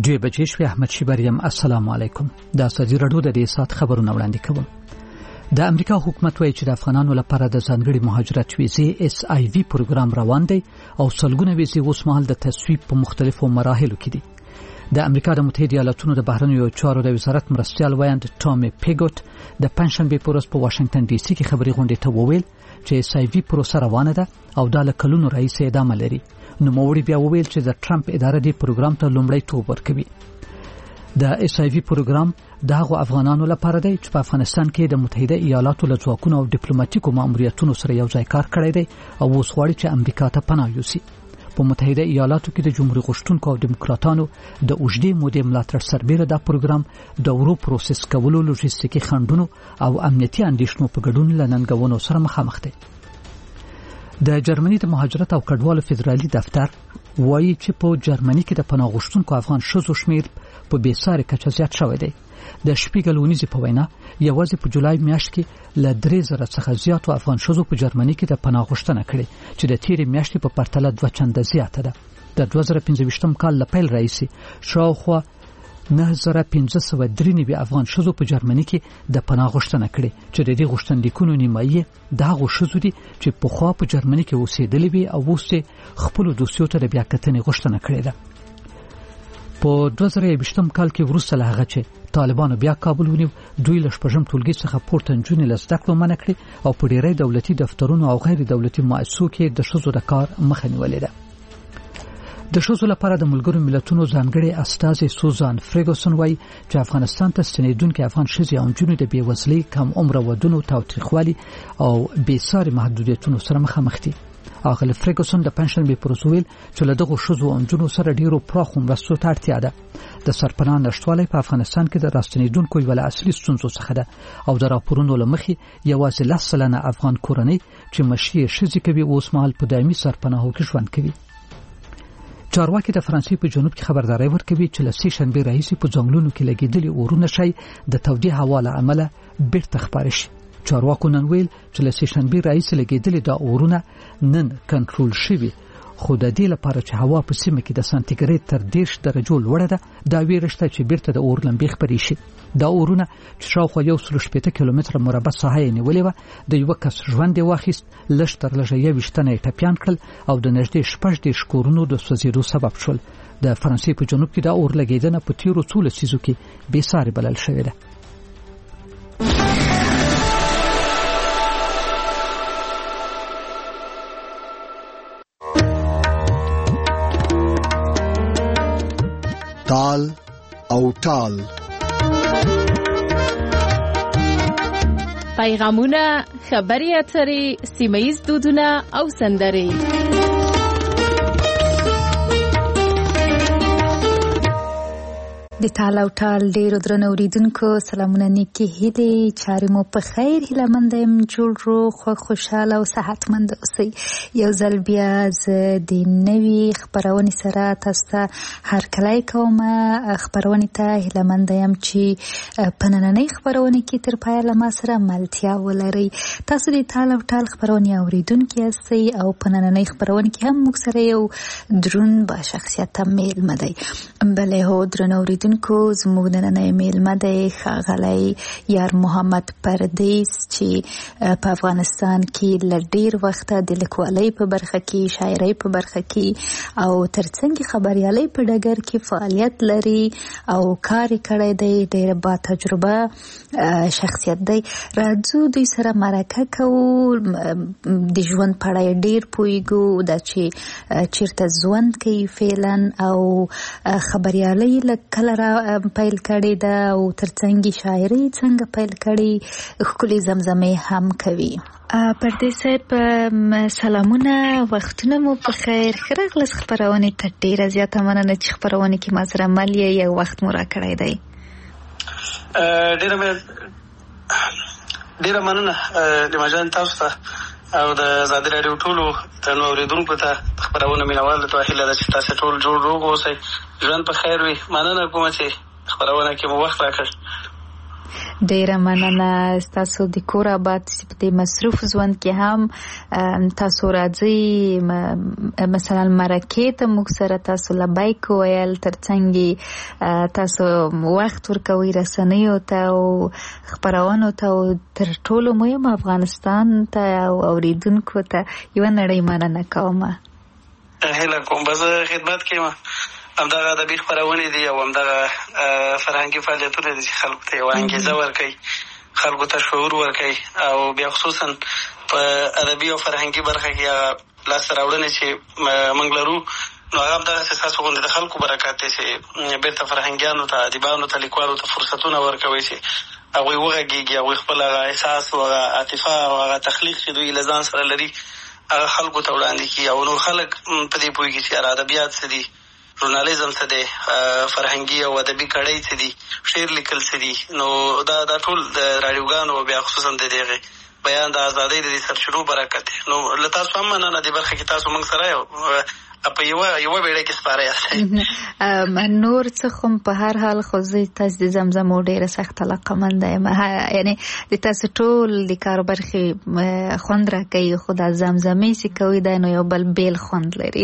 دوی بچی شوی احمد شیبریم. السلام علیکم. د ازادي رادیو د دې سات خبرونه وړاندې کوم. د امریکا حکومت وایي چې د افغانانو لپاره د ځانګړي مهاجرت ویزې SIV پروګرام روان دی او سلګونه ویزې اوس مهال د تصویب په مختلفو مراحلو کې دي. د امریکا د متحده ایالاتونو د بهرنیو چارو د وزارت مرستیال وایند ټامي پیګوت د پنځشنبه په ورځ په واشنگټن ډي سي کې خبري غونډې ته وویل چې SIV پروسه روانه ده او د کلونو رئیس ادامه لري. نو موري بیا وویل چې د ټرمپ اداره دې پروګرام ته لومړیتوب ورکوي. د SIV پروګرام دغه افغانانو لپاره دی چې په افغانستان کې د متحده ایالاتو له ځواکونو او ډیپلوماټیکو ماموریتونو سره یو ځای کار کړی دی او اوس غواړي چې امریکا ته پناه یوسي. په متحده ایالاتو کې د جمهوریت غوښتونکو او دیموکراتانو د اوږدې مودې ملاتړ سربېره دا پروګرام د ورو پروسس کولو لوجستیکي خنډونو او امنیتي اندېښنو په ګډون لننګونو سره مخامخ دی. د جرمني د مهاجرت او کډوالو فدرالي دفتر وایي چې په جرمني کې د پناه غوښتونکو افغان ښځو شمیر په بیسارې کچه زیات شوی دی. د شپیګل ونیزي په وینا یوازې په جولای میاشت کې له 3000 څخه زیاتو افغان ښځو په جرمني کې د پناه غوښتنه کړې چې د تیرې میاشتې په پرتله 2 چنده زیاته ده. د 2015 کال له پیل راهیسې شاوخوا 9593 افغان ښځو په جرمني کې د پناه غوښتنه کړې چې د دې غوښتنلیکونو نیمایي دغه ښځو دي چې په خوا په جرمني کې اوسېدلې وي او اوس خپل دوسیو ته د بیا کتنې غوښتنه کړې ده. په 2020 کال کې وروسته له هغه چې طالبانو بیا کابل ونیو، دوی له شپږم ټولګي څخه پورته نجونې له زده کړو منع کړې او په ډېری دولتي دفترونو او غیر دولتي مؤسسو کې د ښځو د کار مخه نیولې ده. د ښځو لپاره د ملګرو ملتونو ځانګړي استازي سوزان فرګوسن وایي چې افغانستان ته ستنېدونکي افغان ښځې او نجونې د بېوزلۍ، کم عمره ودونو، تاوتریخوالي او بېساري محدودیتونو سره مخامخ دي. اغله فرګوسن د پنځشنبه پر ورځ ویل چې له دغه ښځو او نجونو سره ډیرو پراخو مرستو ته اړتیا ده. د سرپناه نشټوالۍ په افغانستان کې د راستنېدونکو یو له اصلي ستونزو څخه ده او د راپورونو له مخې یوازې 10% افغان کورنۍ چې مشي ښځې کوي اوس مهال په دایمي سرپناهو کې ژوند کوي. چارواکي د فرانسې په جنوب کې خبرداري ورکوي چې له سې شنبې راهیسې په ځنګلونو کې لګېدلي اورونه شي د تودې هوا له امله بیرته خپاره شي. چارواکو نن ویل چې له سې شنبې راهیسې لګېدلي دا اورونه نن کنټرول شوي، خو د دې لپاره چې هوا په سیمه کې د سانتیګریډ تر 10 درجو لوړه ده، دا ویره شته چې بیرته د اور لمبې خپرې شي. دا اورونه چې شاوخوا 160 کیلومتره مربع ساحه یې نیولې وه، د یو کس ژوند یې واخیست، لږ تر لږه 20 تنه یې ټپیان کړل او د نږدې 14 کورونو د سوځېدو سبب شول. د فرانسې په جنوب کې دا اور لګېدنه په تیرو څو لسیزو کې بېسارې بلل شوې ده. تال او ټال پیغامونه، خبري اترې، سیمه‌ییز دودونه او سندرې. د تال او ټال ډیرو درنو اوریدونکو سلامونه، نیکی هیلې، چارې مو په خیر، هیله مند یم جوړ روغ خوشحاله او صحتمند اوسئ. یو ځل بیا زه د نوي خپرونې سره تاسو ته هرکلی کوم. خپرونې ته هیله مند یم چې په نننۍ خپرونې کې تر پایه له ما سره ملتیا ولرئ. تاسو د تال او ټال خپرونې اوریدونکي یاستئ او په نننۍ خپرونې کې هم موږ سره یو درون با شخصیت میلمه دی. بله هو درنو اوریدونکو، زموږ نننۍ میلمه دی ښاغلی یار محمد پردیس چې په افغانستان کې له ډیر وخته د لیکوالۍ په برخه کې، شاعرۍ په برخه کې او ترڅنګ خبریالۍ په ډګر کې فعالیت لري او کار کړی دی. ډیر با تجربه شخصیت دی. راځو دوی سره مرکه کوو، د ژوند په اړه ډیر پوهیږو، دا چې چیرته ژوند کوي فعلا او خبریالۍ کله پیل کړی ده او ترڅنګ شاعري څنګه پیل کړی، ښکلې زمزمې هم کوي. پردیس صاحب سلامونه، وختونه مو په خیر. ښه راغلاست خپرونې ته. ډیره زیاته مننه چې خپرونې کې ما سره مل یو وخت مو راکړی دی. ډیره مننه لمجان تاسو ته او د ازادي راډیو ټولو درنو اوریدونکو ته خپرونه مینوال ته هیله ده چې تاسو ټول جوړ روغ اوسئ، ژوند په خیر وي. مننه کوم چې خپرونه کې مو وخت راکړ. ډیره مننه تاسو د کور آباد په مصروف ژوند کې هم تاسو راځي مثلا مرکه ته موږ سره تاسو لبیک ویل ترڅنګ تاسو وخت ورکوي رسنیو ته او خبرونو ته او تر ټولو مهم افغانستان ته او اوریدونکو ته یو نړۍ مننه کوم. هله کوم بزه خدمت کوم. همدغه ادبي خپرونې دي او همدغه فرهنګي فعالیتونه دي چې خلکو ته یوه انګېزه ورکوي، خلکو ته شعور ورکوي او بیا خصوصا په ادبي او فرهنګي برخه کې هغه لاسته راوړنې چې موږ لرو نو هغه همدغسې ستاسو غوندې د خلکو برکت دی چې بېرته فرهنګیانو ته، ادیبانو ته، لیکوالو ته فرصتونه ورکوي چې هغوی وغږېږي، هغوی خپل هغه احساس او هغه عاطفه او هغه تخلیق چې دوی له ځان سره لري هغه خلکو ته وړاندې کړي او نور خلک په دې پوهېږي چې یاره ادبیات څه دي، ژورنالیزم څه دی، فرهنګي او ادبي کړۍ څه دي، شعر لیکل څه دي. نو دا ټول د راډیوګانو او بیا خصوصا د دغې بیان د ازادۍ د دې سرچینو برکت دی. نو له تاسو هم مننه دې برخه کې تاسو موږ سره په یوه بیړۍ کې سپاره یاستئ. نور څه خو په هر حال خو زه تاسو د زمزمو ډېره سخته علاقه‌منده یم، یعنې د تاسو ټول د کار برخې خوند راکوي خو دا زمزمې چې کوي دا نو یو بل بیل خوند لري.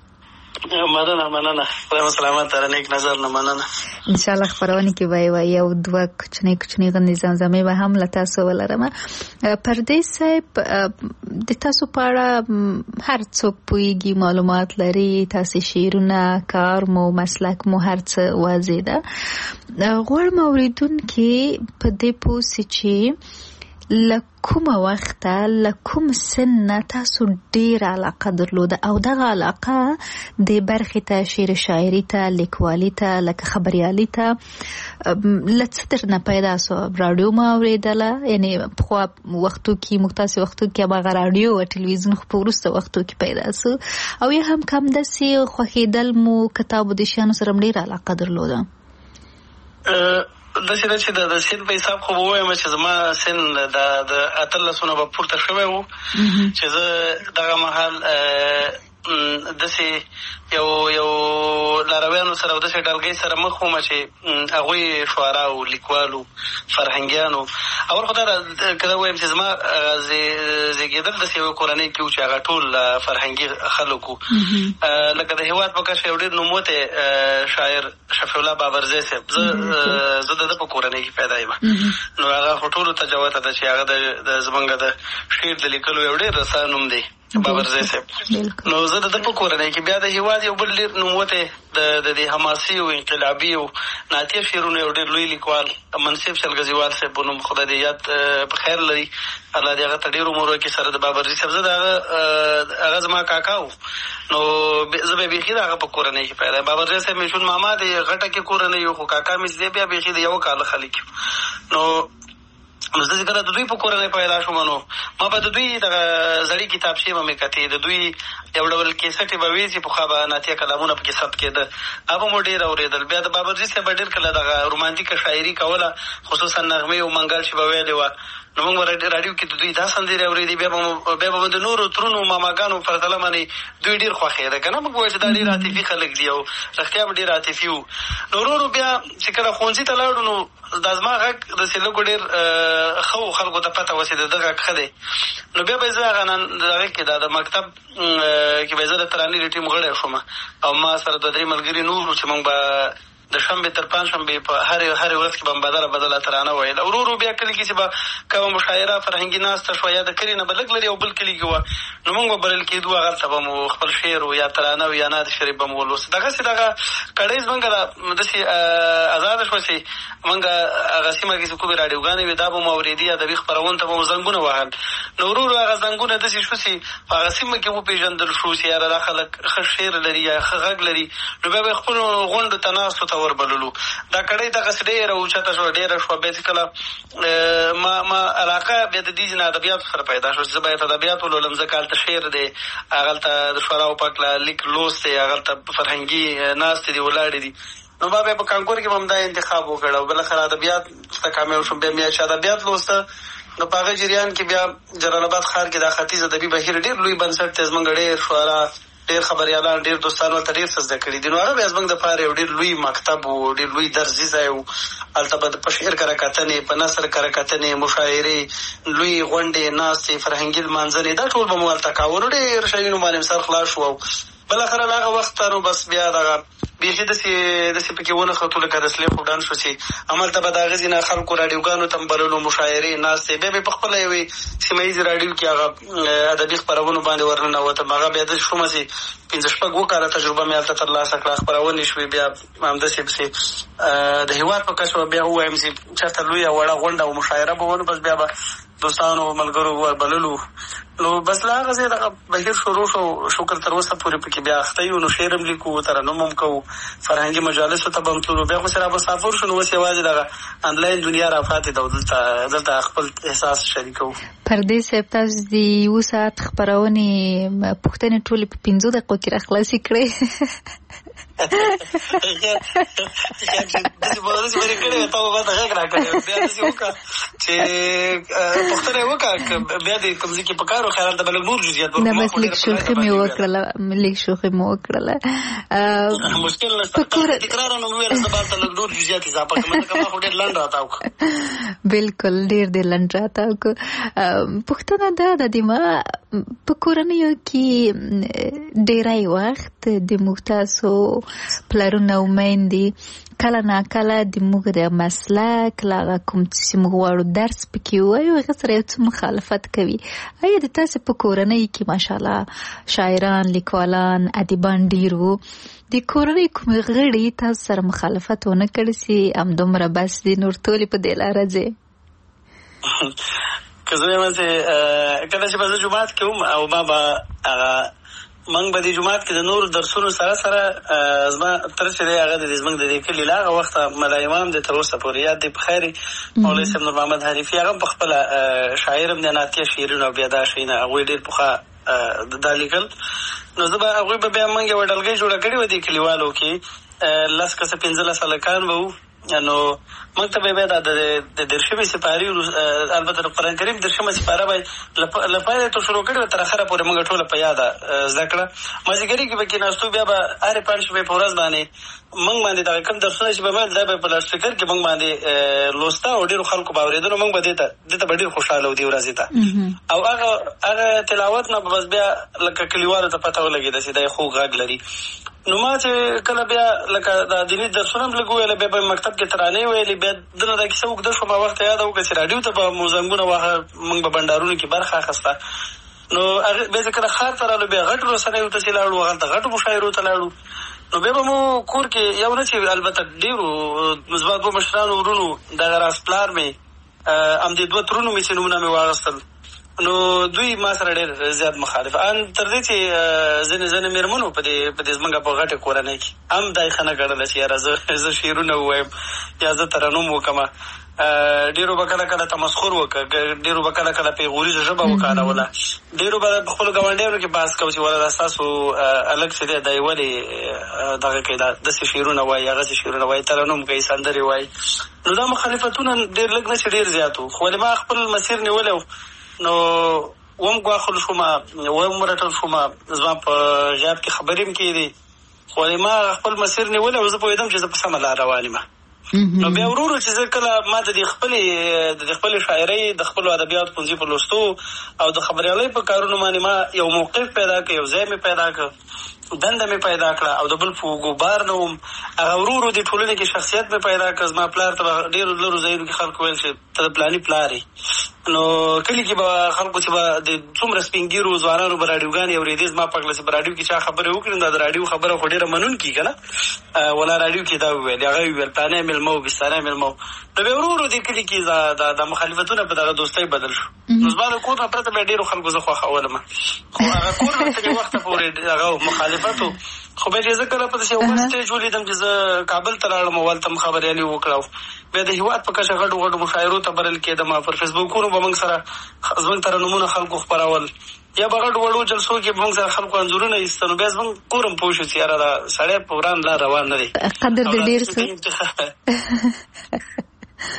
مننه خدای سلامت تر نیک نظر نه مننه. ان شاء الله خبرونه کې به یو دوه کوچنی غندې زمزمې به هم له تاسو ولرم. پردیس صاحب د تاسو په اړه هر څوک پوهیږي، معلومات لري، تاسو شعرونه، کار مو، مسلک مو هر څه واضح ده. غواړم اوریدونکي په دې پوه سي چې لکومه وخته لکوم سن تاسو ډیر علاقه درلوده او دغه علاقه د برخې ته، شعر شاعري ته، لیکوالي ته، لکه خبريالي ته لڅ درنه پیدا سو؟ رادیو ما اوریدله، یعنی په وختو کې مختص وختو کې هغه رادیو او ټلویزیون خو په وروسته وختو کې پیدا سو او یا هم کم داسې خوښیدل مو کتابو د شیانو سره ډیر علاقه درلوده؟ داسې ده چې د سن په حساب خو به ووایم چې زما سن د 18 نه به پورته شوی و چې زه دغه مهال داسې یو لارویانو سره او داسې ډلګۍ سره مخ وم چې هغوی شعراو، لیکوالو، فرهنګیانو. اول خو دا که زه ووایم چې زما زیږېدل داسې یوه کورنۍ کې و چې هغه ټول فرهنګي خلک وو. لکه د هېواد په کچه یو ډېر نوموتی شاعر شفیع الله بابرزی صاحب، زه د ده په کورنۍ کې پیدا یم. نو هغه خو ټولو ته جوته ده چې هغه زمونږ د شعر د لیکلو یو ډېر رسا نوم دی بابرزی صاحب. نو زه د ده په کورنۍ کې بیا د هېواد یو بل ډېر نوموتی د دې حماسي او انقلابي او نعتیه شعرونو یو ډېر لوی لیکوال منصف شلګزیوال صاحب په نوم، خدای دې یاد په خیر لري، الله دې هغه ته ډېر عمر وکړي. سره د بابرزي صاحب زه د هغه زما کاکا و. نو زه به بیخي د هغه په کورنۍ کې پیدا یم. بابرزي صاحب مې شون ماما د غټه کې کورنۍ و، خو کاکا مې چې بیا بیخي د یو کاله خلک یو. نو زه چې کله د دوی په کورنۍ پیدا شوم نو ما به د دوی دغه زړې کتابچې به مې کتې، د دوی یو ډول کیسټې به وې چې پخوا به نعتیه کلامونه پکې ثبت کېده، هغه مو ډېر اورېدل. بیا د بابرزي صاحب به ډېر کله دغه رومانتیکه شاعري کوله، خصوصا نغمې او منګل چې به ویلې وه. نو موږ به راډیو کې د دوی دا سندرې اورېدې، بیا به د نورو ترونو ماماګانو په پرتله باندې دوی ډېر خوښېده که نه. موږ وایو چې دا ډېر عاطفي خلک دي او رښتیا به ډېر عاطفي وو. نو ورو ورو بیا چې کله ښوونځي ته لاړو نو دا زما غږ داسې لږو ډېر ښه و، خلکو ته پته وه چې د ده غږ ښه دی. نو بیا به یې زه هغه هغې کې د مکتب کې به یې زه د ترانې د ټیم غړی شوم او ما سره 2-3 ملګري نور وو چې موږ به د شنبې تر پنجشنبې په هرې ورځ کې به بدله ترانه ویل. ورو ورو بیا کلي کې چې به کومه مشاعره فرهنګي ناسته شوه یا د کلي نه به لږ لرې او بل کلي کې وه نو موږ به بلل کېدو، هغلته به مو خپل شعر و یا ترانه و یا نعت شریف به مو ولوست. دغسې دغه کړۍ زمونږ داسې ازاده شوه چې موږ هغه سیمه کې چې کومې راډیوګانې وې دا به مو اورېدي، ادبي خپرونو ته به مو زنګونه وهل. نو ورو ورو هغه زنګونه داسې شو چې په هغه سیمه کې وپېژندل شو چې یاره دا خلک ښه شعر لري یا ښه غږ لري. نو بیا به یې خپلو غونډو ته ناستو ته وربللو. دا کړۍ دغسې ډېره اوچته شوه، ډېره شوه. بیا چې کله ما علاقه بیا د دې نه ادبیاتو سره پیدا شوه چې زه باید ادبیات ولولم، ځکه هلته شعر دی، هغلته د شعراو په هکله لیک لوست دی، هغلته فرهنګي ناستې دي ولاړې دي. نو ما بیا په کانکور کې به هم دا انتخاب وکړ او بالاخره ادبیات ته کامیاب شوم. بیا مې چې ادبیات لوسته نو په هغه جریان کې بیا جلال آباد ښار کې دا ختیځ ادبي بهیر ډېر لوی بنسټ دی، زموږ ډېر شعرا، ډېر خبريالان ډېر دوستان ورته ډېر څه زده کړي دي. نو هغه بیا زموږ دپاره یو ډېر لوی مکتب و، ډېر لوی درسي ځای و. هلته به په شعر کره کتنې، په نثر کره کتنې، مشاعرې، لوی غونډې، ناستې، فرهنګي لمانځنې، دا ټول به مو هلته کاوه. نو ډېر شیانو باندې سر خلاص شو او بالاخره له هغه وخته نو بس بیا دغه بیخي داسې پکې ونښتو لکه د سلیخو ډنډ شو چې هملته به د هغه ځینې خلکو راډیوګانو ته م بللو، مشاعرې، ناستې. بیا به په خپله یوې سیمه ییزې راډیو کې هغه ادبي خپرونو باندې ورننوتم. هغه بیا داسې شومه چې 5-6 کاله تجربه مې هلته ترلاسه کړه. خپرونې شوې، بیا همداسې پسې د هېواد په کچه بیا ووایم چې چېرته لویه وړه غونډه او مشاعره به ونو، بس بیا به دوستانو ملګرو وربللو. نو بس له هغه ځای دغه بهیر شروع شو. شکر تر اوسه پورې پکې بیا اخته یو. نو شعر هم لیکو، ترنم هم کوو، فرهنګي مجالسو ته به هم تلو. بیا خو چې را مسافر شو نو اوس یوازې دغه انلاین دنیا را پاتې ده او دلته خپل احساس شریکوو. پردې صاحب، تاسو د 1 ساعت خپرونې پوښتنې ټولې په 5 دقیقو کې راخلاصې کړې. داسې برې کړې وې، تا به ما ته غږ را کړی. بیا داسې وکړه چې پوښتنه یې وکړه بیا د کوم ځای کې په کار و خیال ته به لږ نور جزیات نه، بس لږ شوخي مې وکړله. مشکل نشته، تکرار نه مې ویل زه به هلته لږ نور جزیات اضافه کړم، ځکه ما خو ډېر لنډ راتاو کړه. بلکل ډېر لنډ راتاو کړه. پوښتنه دا ده د ما په کورنیو کې ډېری وخت د موږ تاسو پلرونه او میندې کله ناکله د موږ د مسلک له کوم چې موږ غواړو درس پکې ووایو هغه سره یو څه مخالفت کوي. آیا د تاسې په کورنۍ کې ماشاءالله شاعران، لیکوالان، ادیبان ډېر وو، د کورنۍ کومې غړي تاسو سره مخالفت ونه کړي چې همدومره بس دي نور ټولې په دې لاره ځي؟ که زه وایم چې کله چې به زه جومات کې وم او ما به موږ به د جومات کې د نورو درسونو سره زما تر چې دی هغه د زموږ د دې کلي له هغه وخته ملا امام دی تر اوسه پورې یاد دی په خیر مولوي صاحب نور محمد حریفي، هغه په خپله شاعر هم دی، نعتیه شعرونه او بیا دا شیونه هغوی ډېر پخوا دا لیکل. نو زه به هغوی به بیا موږ یوه ډلګۍ جوړه کړې وه دې کلیوالو کې 10 کسه 15 هلکان به وو. نو موږ ته به بیا د درشمې سپارې البته د قرآن کریم درشمه سپاره به له پیله تو شروع کړې وه تر اخره پورې موږ ټوله په یاده زده کړه. مازدیګري کې به کېناستو، بیا به هرې 5 شپې په ورځ باندې موږ باندې دغه کوم درسونه چې به مل دا به په لاوډسپیکر کې موږ باندې لوسته او ډېرو خلکو به اورېده. نو موږ به دې ته به ډېر خوشحاله وو دې ورځې ته. او هغه تلاوت نه به بس بیا لکه کلیوالو ته پته ولګېده چې دا یې خوږ غږ لري. نو ما چې کله بیا لکه دا دیني درسونه هم لږ وویله، بیا به مکتب کې ترانې ویلې، بیا دنه دا کیسه اوږده شوه. ما وخت یاده وکړه چې راډیو ته به مو زنګونه واهه، موږ به بنډارونو کې برخه اخیسته. نو بیا چې کله ښار ته رالو، بیا غټو رسنیو ته چې لاړو، هلته غټو مشاعرو ته لاړو. نو بیا به مو کور کې یو نه چې البته ډېرو زما 2 مشرانو ورونو دغه راس پلار مې همدې 2 ترونو مې چې نومونه مې واخیستل، نو دوی ما سره ډېر زیات مخالف ان تر دې چې ځینې مېرمنو په دې زموږ په غټه کورنۍ کې هم دا یې ښه نه ګڼله چې یاره زه شعرونه ووایم یا زه ترنم وکړمه. ډېرو به کله کله تمسخر وکړه، ډېرو به کله کله پیغوریزه ژبه وکاروله، ډېرو به په خپلو ګاونډیانو کې بحث کوو چې ولې دا ستاسو هلک چې دی دا یې ولې دغه کوي، داسې شعرونه وایي، هغسې شعرونه وایي، ترنم کوي، سندرې وایي. نو دا مخالفتونه ډېر لږ نه چې ډېر زیات وو. خو ولې ما خپل مسیر نیولی و، نو وم ګواښل شومه، وم رټل شومه، زما په غیاب کې خبرې هم کېدې. خو ولې ما خپل مسیر نیولی او زه پوهېدم چې زه په سمه لار روان یم. نو بیا ورو چې زه کله ما د دې خپلې شاعرۍ د خپلو ادبیاتو پنځي په لوستو او د خبریالۍ په کارونو باندې ما یو موقف پیدا کړ، یو ځای مې پیدا کړ، دنده مې پیدا کړه او د بل په ګوبار نه وم. هغه ورو د ټولنې کې شخصیت مې پیدا کړ. زما پلار ته به ډېرو لرو ځایونو کې خلکو ویل چې ته د پلاني پلار یې. نو کلي کې به خلکو چې به د څومره سپین ږیرو ځوانانو به راډیوګانې اورېدې، زما په هکله چې په راډیو کې چا خبرې وکړي دا د راډیو خبره خو ډېره منونکي که نه، ولا راډیو کې دا وویل، هغه وویل پلانی مېلمه و، بستانی مېلمه و. نو بیا ورو دې کلي کې دا مخالفتونه په دغه دوستۍ بدل شو. نو زما د کور نه پرته بیا ډېرو خلکو زه خوښولم، خو هغه کور نه ترې وخته پورې هغه مخالفت و. خو بیا چې زه کله په داسې یو بل سټیج ولیدم چې زه کابل ته لاړم او هلته م خبریالي وکړه، بیا د هېواد په کچه غټو مشاعرو ته بلل کېدم، پر فیسبوکونو به موږ سره زموږ ترنمونه خلکو خپرول، یا به غټو وړو جلسو کې به موږ سره خلکو انځورونه ایسته. نو بیا زموږ کور هم پوه شو چې یاره دا سړی په وران لار روان نه دی. قدر دې ډېر څه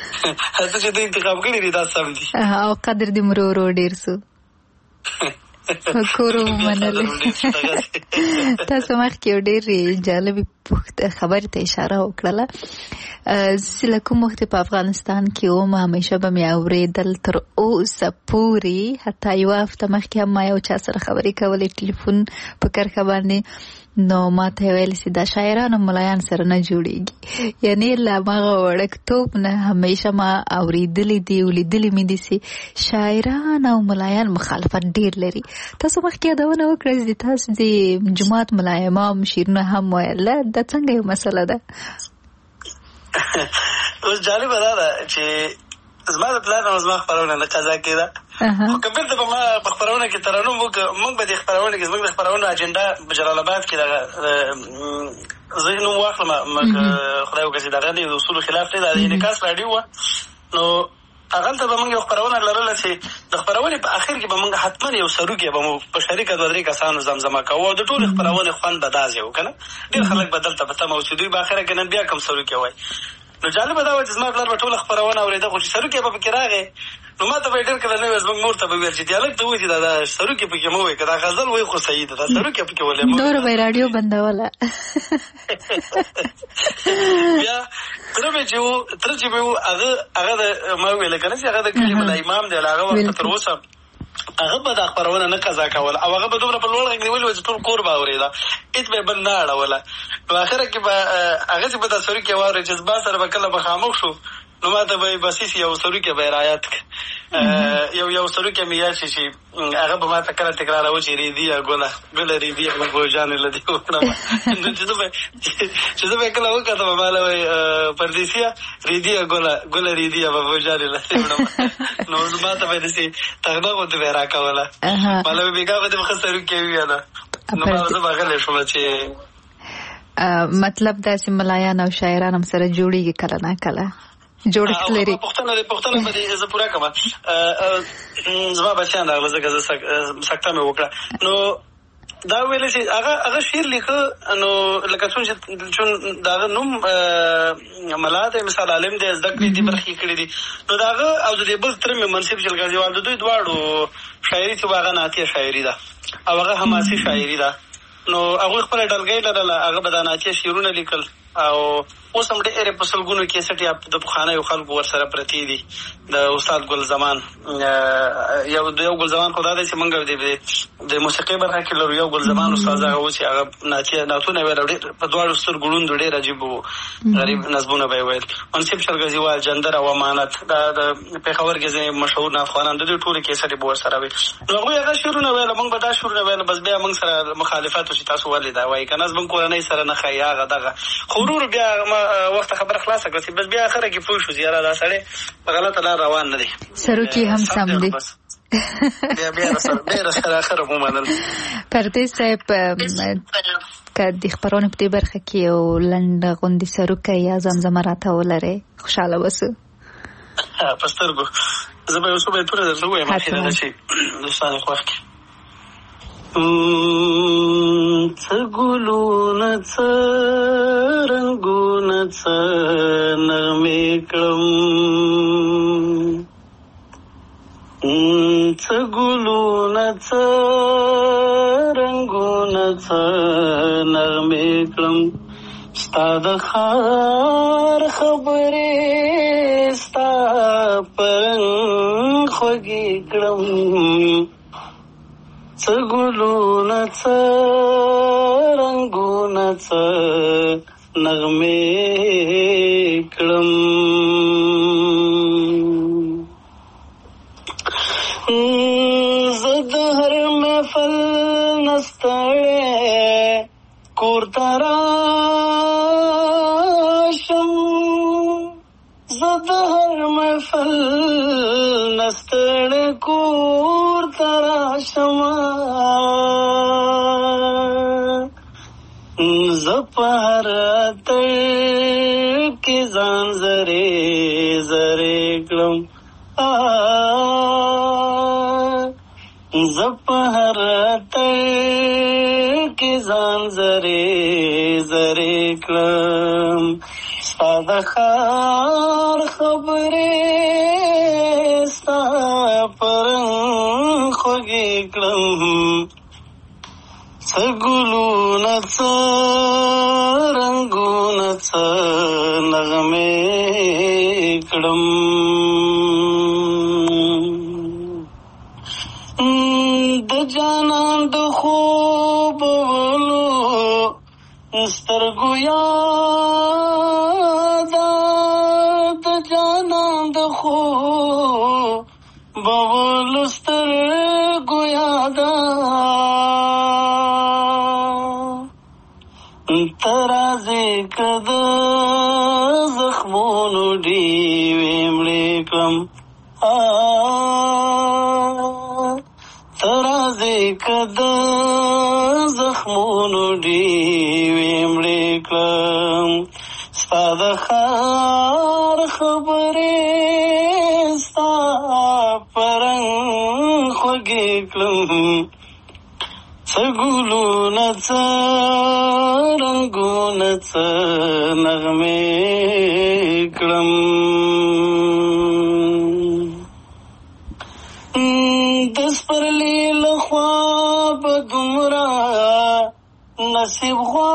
هڅه چې دوی انتخاب کړي دي دا سم دي، او قدر دې مرو ډېر څه. کورو منل. تاسو مخکې ډېر جالبې خبرې ته اشاره وکړله. زه له کوم وخت په افغانستان کې وم همیشه به مې اورېدل تر اوسه پورې، حتی یوه هفته مخکې هم ما یو چا سره خبرې کولې ټلیفون په کرښه باندې، نو ما ته ویل چې دا شاعران او ملایان سره نه جوړیږي. یعنی له هغه وړکتوب نه همیشه ما اورېدلې دي او لیدلې مې دي چې شاعران او ملایان مخالفت ډېر لري. تاسو مخکې یادونه وکړه چې تاسو د جماعت ملا امام شعرونه هم ویل، دا څنګه یو مسله ده؟ اوس جالبه دا ده چې زما د پلان او زما خپرونه نه قضا کېده، خو که بیرته به ما په خپرونه کې ترانوم موږ به د خپرونه کې زموږ د خپرونو اجنډا په جلال آباد کې دغه زه نوم واخلم خدای وکړي چې دغه د اصولو خلاف دی، دا د انعکاس راډیو وه. نو هغلته به موږ یو خپرونه لرله چې د خپرونې په اخر کې به موږ حتما یو سروکي به مو په شریکه 2-3 کسانو زمزمه کوو او د ټولې خپرونې خوند به داسې و که نه. ډېر خلک به دلته په تمه و چې دوی به اخره کې نن بیا کوم سروکي وایي. نو جالبه دا وه چې زما پلار به ټوله خپرونه اورېده، خو چې سروکي به پکې راغې نو ما ته به یې ډېر کله نه ویل، زموږ مور ته به ویل چې دیالک ته وایي چې دا سروکي پکې مه وایي، که دا غزل وایي خو صحیح ده، دا سروکي پکې ولې مه وایي. نور به یې راډیو بندوله. بیا تره چې مې و هغه د ما ویله که نه چې هغه د کلي ملا امام دی، هغه وخته تر اوسه هغه به دا خپرونه نه قضا کوله او هغه به دومره په لوړ غږ نیولې وه چې ټول کور به اورېده، هېڅ به یې بل نه اړوله. نو اخره کې به هغه چې به دا سروکي واورې چې زما سره به کله مخامخ شو نو ما ته به یې بس یو سروکي به یې رایاد کړه. یو سروکي مې یاد شي چې هغه به ما ته کله تکراروه چې ریدیه ګله ریدیه محبوبجانې له دې وکړم. نو چې زه به یې کله وکتم ما له وایي پردیسیه ریدیه ګله ریدیه محبوبجانې له دې وکړم. نو ما ته به یې داسې تغنه غوندې به یې را کوله، ما له بېګا به دې به ښه سروکي وویله. نو ما زه به غلی شوم چې مطلب داسې ملایان او شاعران هم سره جوړېږي کله نه کله، جوړښت لري. پوښتنه به دې زه پوره کړم. زما بچیان راغله ځکه زه سکته مې وکړه. نو دا ویلې چې هغه شعر لیکه، نو لکه څون چې د هغه نوم ملا دی، مثال عالم دی، زده کړې دي، برخې کړې دي. نو د هغه او د دې بل تره مې منصف جلګازیوال د دوی دواړو شاعري چې هغه نعتیه شاعري ده او هغه حماسي شاعري ده. نو هغوی خپله ډلګۍ لرله، هغه به دا نعتیه شعرونه لیکل او اوس هم ډېرې په سلګونو کیسټ یا د پخوانیو خلکو ورسره پرتې دي. د استاد ګل زمان یو ګل زمان خو دا دی چې موږ د موسیقۍ برخه کې لرو، یو ګل زمان استاد هغه و چې هغه نعتونه ویل او ډېر په دواړو سترګو ړوند و، ډېر عجیب و، غریب نظمونه به یې ویل. منصف شلګزیوال، جندر او امانت، دا د پېښور کې ځینې مشهور نعتخوانان د دوی ټولې کیسټې به ورسره وي. نو هغوی هغه شعرونه ویل، موږ به دا شعرونه ویل، بس بیا موږ سره مخالفت و چې تاسو ولې دا وایي که نه زموږ کورنۍ سره نه ښایي هغه دغه. خو ورور بیا وخت خبره خلاصه کړه چې بس بیا اخره کې پوه شو چې یاره دا سړی په غلطه لار روان نه دی، سروکي هم سم دی. بیا سره اخره ومنل. پردیس صاحب که د خپرونې په دې برخه کې یو لنډ غوندې سروکی یا زمزمه راته ولرئ خوشحاله وسو. په سترګو زه به یو څو بیتونه درته ووایم اخره ده چې دوستان یې خوښ کړي. څه ګلونه څه رنګونه څه نغمې کړم، څه ګلونه څه رنګونه څه نغمې کړم، ستا د ښار خبرې ستا په رنګ خوږې کړم، څه ګلونه څه رنګونه څه نغمې کړم. زه د هر محفل نه ستړی کور ته راشم، زه د هر محفل نه ستړی کور ته راشم، زه په هر اتړ کې ځان زرې زرې کړم، زه په هر اتړ کې ځان زرې زرې کړم، ستا د ښار خبرې ستا په رنګ خوږې کړم څه ګلونه څه رنګونه څه نغمې کړم د جانان د خوب ولو سترګو یادا د جانان د خوب ولو سترګو یادا ترازی کد زخمونو ډیوې مړې کړم ترازی کد زخمونو ډیوې مړې کړم ستا د ښار خبرې ستا په رنګ خوږې کړم څه ګلونه څه رنګونه څه نغمې کړم د سپرلي له خوا به دومره نصیب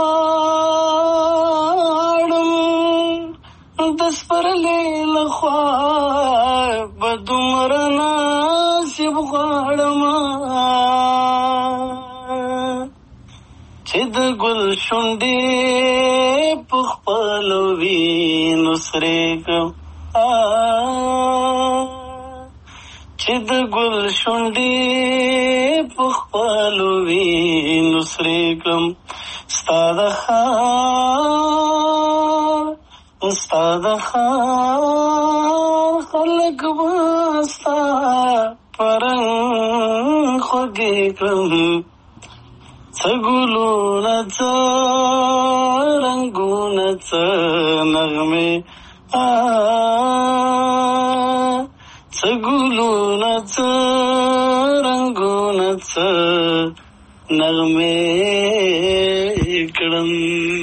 غواړم د سپرلي له خوا به دومره نصیب غواړم چې د ګل شونډې په خپلو وینو سرې کړم چې د ګل شونډې په خپلو وینو سرې کړم ستا د ښار خلک به ستا په رنګ خوږې کړم څه ګلونه څه رنګونه څه نغمې څه ګلونه څه رنګونه څه نغمې کړم.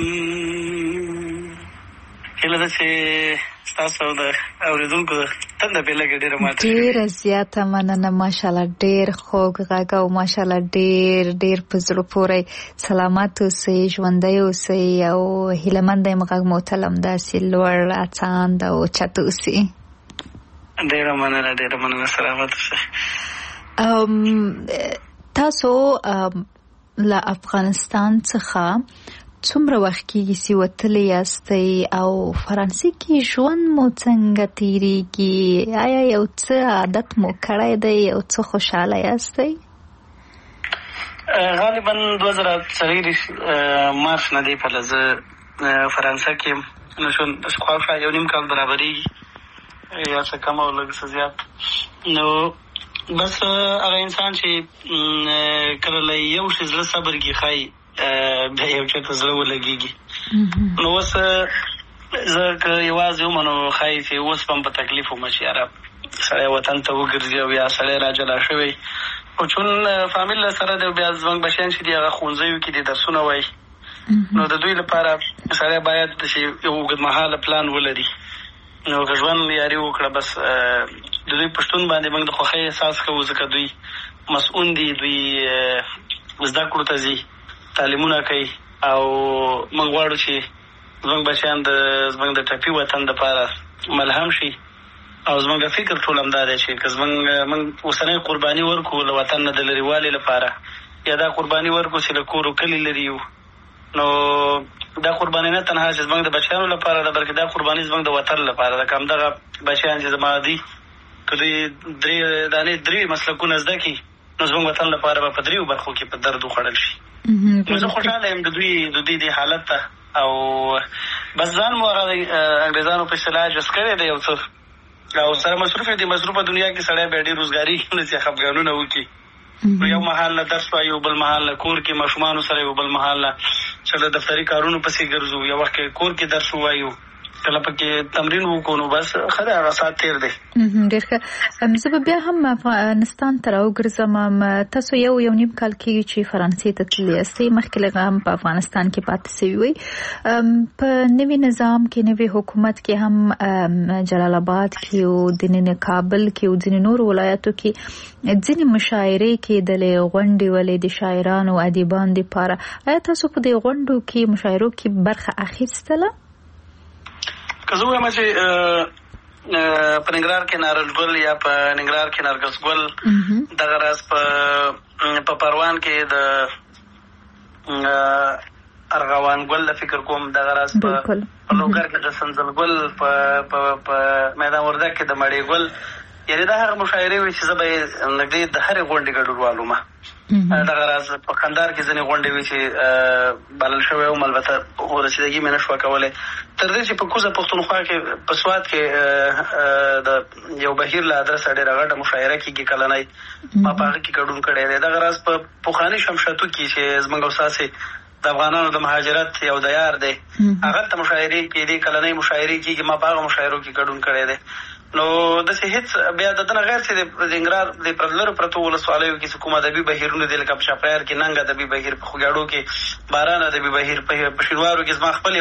هیله ده چې ستاسو د اورېدونکو تنده به لږه ډېره ماته شي. ډېره زیاته مننه. ماشاءالله ډېر خوږ غږ او ماشاءالله ډېر په زړه پورې. سلامت اوسئ، ژوندی اوسئ او هیلهمنده یم غږ مو تل همداسې لوړ اڅاند او چت اوسئ. ډېره مننه. سلامت اوسئ. تاسو له افغانستان څخه څومره وخت کېږي چې وتلي یاستئ او فرانسې کې ژوند مو څنګه تېرېږي؟ آیا یو څه عادت مو کړی دی؟ یو څه خوشحاله یاستئ؟ غالبا 2024 مارچ نه دی پله زه فرانسه کې یم. نو خواوشا یو نیم کال برابرېږي، یا څه کم او لږ څه زیات. نو بس هغه انسان چې کله له یو شي زړه صبر کې ښایي بیا یو چېرته زړه ولګېږي. نو اوس زه که یوازې وم نو ښایي چې اوس به هم په تکلیف وم چې یاره سړی وطن ته وګرځي او یا سړی را جلا شوی خو چون فامیل سره دی، بیا زموږ بچیان چې دي هغه ښوونځیو کې دي درسونه وایي، نو د دوی لپاره سړی باید چې یو اوږدمهاله پلان ولري. نو که ژوند یاري وکړه بس د دوی په شتون باندې موږ د خوښۍ احساس کوو، ځکه دوی مسؤون دي، دوی زده کړو ته ځي، تعلیمونه کوي او موږ غواړو چې زموږ بچیان زموږ د ټپي وطن دپاره ملهم شي. او زموږ فکر ټول همدا دی چې که موږ اوسنۍ قرباني ورکړو له وطن نه د لرېوالي لپاره، یا دا قرباني ورکړو چې له کور و کلي لرې یو، نو دا قرباني نه تنها چې زموږ د بچیانو لپاره ده، بلکې دا قرباني زموږ د وطن لپاره ده. که همدغه بچیان چې زما دي که دوی درې مسلکونه زده کړي، نو زموږ وطن لپاره به په دریو برخو کې په درد وخوړل شي. نو زه خوشحاله یم د دوی دې حالت ته. او بس ځان مو هغه انګریزانو په اصطلاح جز کړی دی یو څه، او سره مصروف دی. مصروفه دنیا کې سړی بیا ډېر روزګاري نه چې خفګانونه وکړي. یو محل نه درس وایي، یو بل محل نه کور کې ماشومانو سره، یو بل محل نه چې د دفتري کارونو پسې ګرځو، یو وخت کې کور کې درس ووایو، کله پکې تمرین وکړو نو بس خدای هغه سات تیر دی. ډېر ښه. زه بیا هم افغانستان ته راوګرځم. تاسو یو نیم کال کېږي چې فرانسې ته تللي یاستئ، مخکې هم په افغانستان کې پاتې سوي وئ. په نوي نظام کې، نوي حکومت کې هم جلال آباد کې او د کابل کې او ځینې نور ولایاتو کې ځینې مشاعرې کېدلې، غونډې ولې د شاعرانو او ادیبانو دپاره. آیا تاسو په دې غونډو کې، مشاعرو کې برخه اخیستله؟ که زه وایم چې په ننګرهار کې نارنجګل یا په ننګرهار کې نرګسګل، دغه راز په پروان کې د ارغوان ګل فکر کوم، دغه راز په لوګر کې د سنځل ګل، په میدان وردګ کې د مړې ګل. یعنې دا هغه مشاعرې وي چې زه به یې نږدې د هرې غونډې ګډون والوم. دغه راز په کندهار کې ځینې غونډې وي چې بلل شوی وم، البته ورسېدګي مې نه شوه کولی. تر دې چې په کوزه پښتونخوا کې په سوات کې د یو بهیر له ادرسه ډېره غټه مشاعره کېږي کلنۍ، ما په هغه کې ګډون کړی دی. دغه راز په پخواني شمشتو کې چې زموږ استاسې د افغانانو د مهاجرت یو دیار دی، هغه ته مشاعرې کېدې، کلنۍ مشاعرې کېږي، ما په هغه مشاعرو کې ګډون کړی دی. نو داسې هېڅ بیا د دنه غیر چې د ننګرهار د لرو پرتو ولسوالیو کې چې کوم ادبي بهیرونه دي، لکه په چاپیار کې ننګ ادبي بهیر، په خوږیاړو کې باران ادبي بهیر، په شینوارو کې زما خپل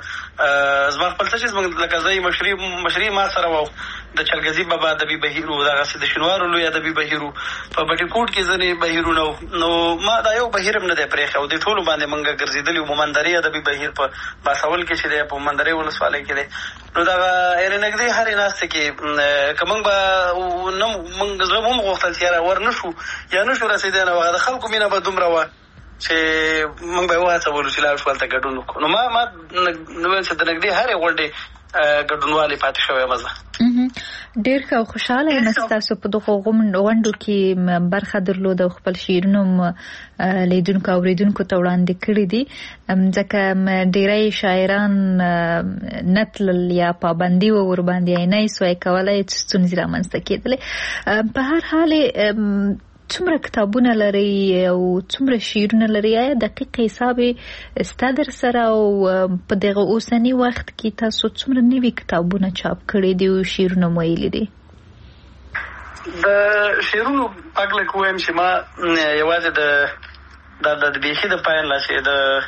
څه چې زموږ لکه ځای مشري ما سره و، د چلګزي بابا ادبي بهیر و، دغسې د شینوارو لوی ادبي بهیر و، په بټي کوټ کې ځینې بهیرونه و. نو ما دا یو بهیر هم نه دی پرېښی او د ټولو باندې موږ ګرځېدلي وو. مومندرې ادبي بهیر په باسول کې چې دی، په مومندرې ولسوالۍ کې دی. نو دغه یعنې نږدې هرې ناستې کې که موږ به موږ زړه هم غوښتل چې یاره ور نه شو یا نه شو رسېدی، نو هغه د خلکو مینه به دومره وه چې موږ به یې وهڅولو چې لاړ شو هلته ګډون وکړو. نو ما ویل چې د نږدې هرې غونډې ګډونوالی پاتې شوی یم زه. ډېر ښه او خوشحاله یم چې تاسو په دغو غونډو کې برخه درلوده او خپل شعرونه لیدونکو او اورېدونکو ته وړاندې کړي دي، ځکه ډېری شاعران نه تلل یا پابندي وه ورباندې یې نه یې سوی کولی، ستونزې رامنځته کېدلې. په هر حال څومره کتابونه لري او څومره شعرونه لري؟ آیا دقیق حساب ستا در سره او په دغه اوسني وخت کې تاسو څومره نوي کتابونه چاپ کړي دي او شعرونه مو ویلي دي؟ د شعرونو پاک لک ووایم چې ما یوازې د بیخي د پایان لاسې د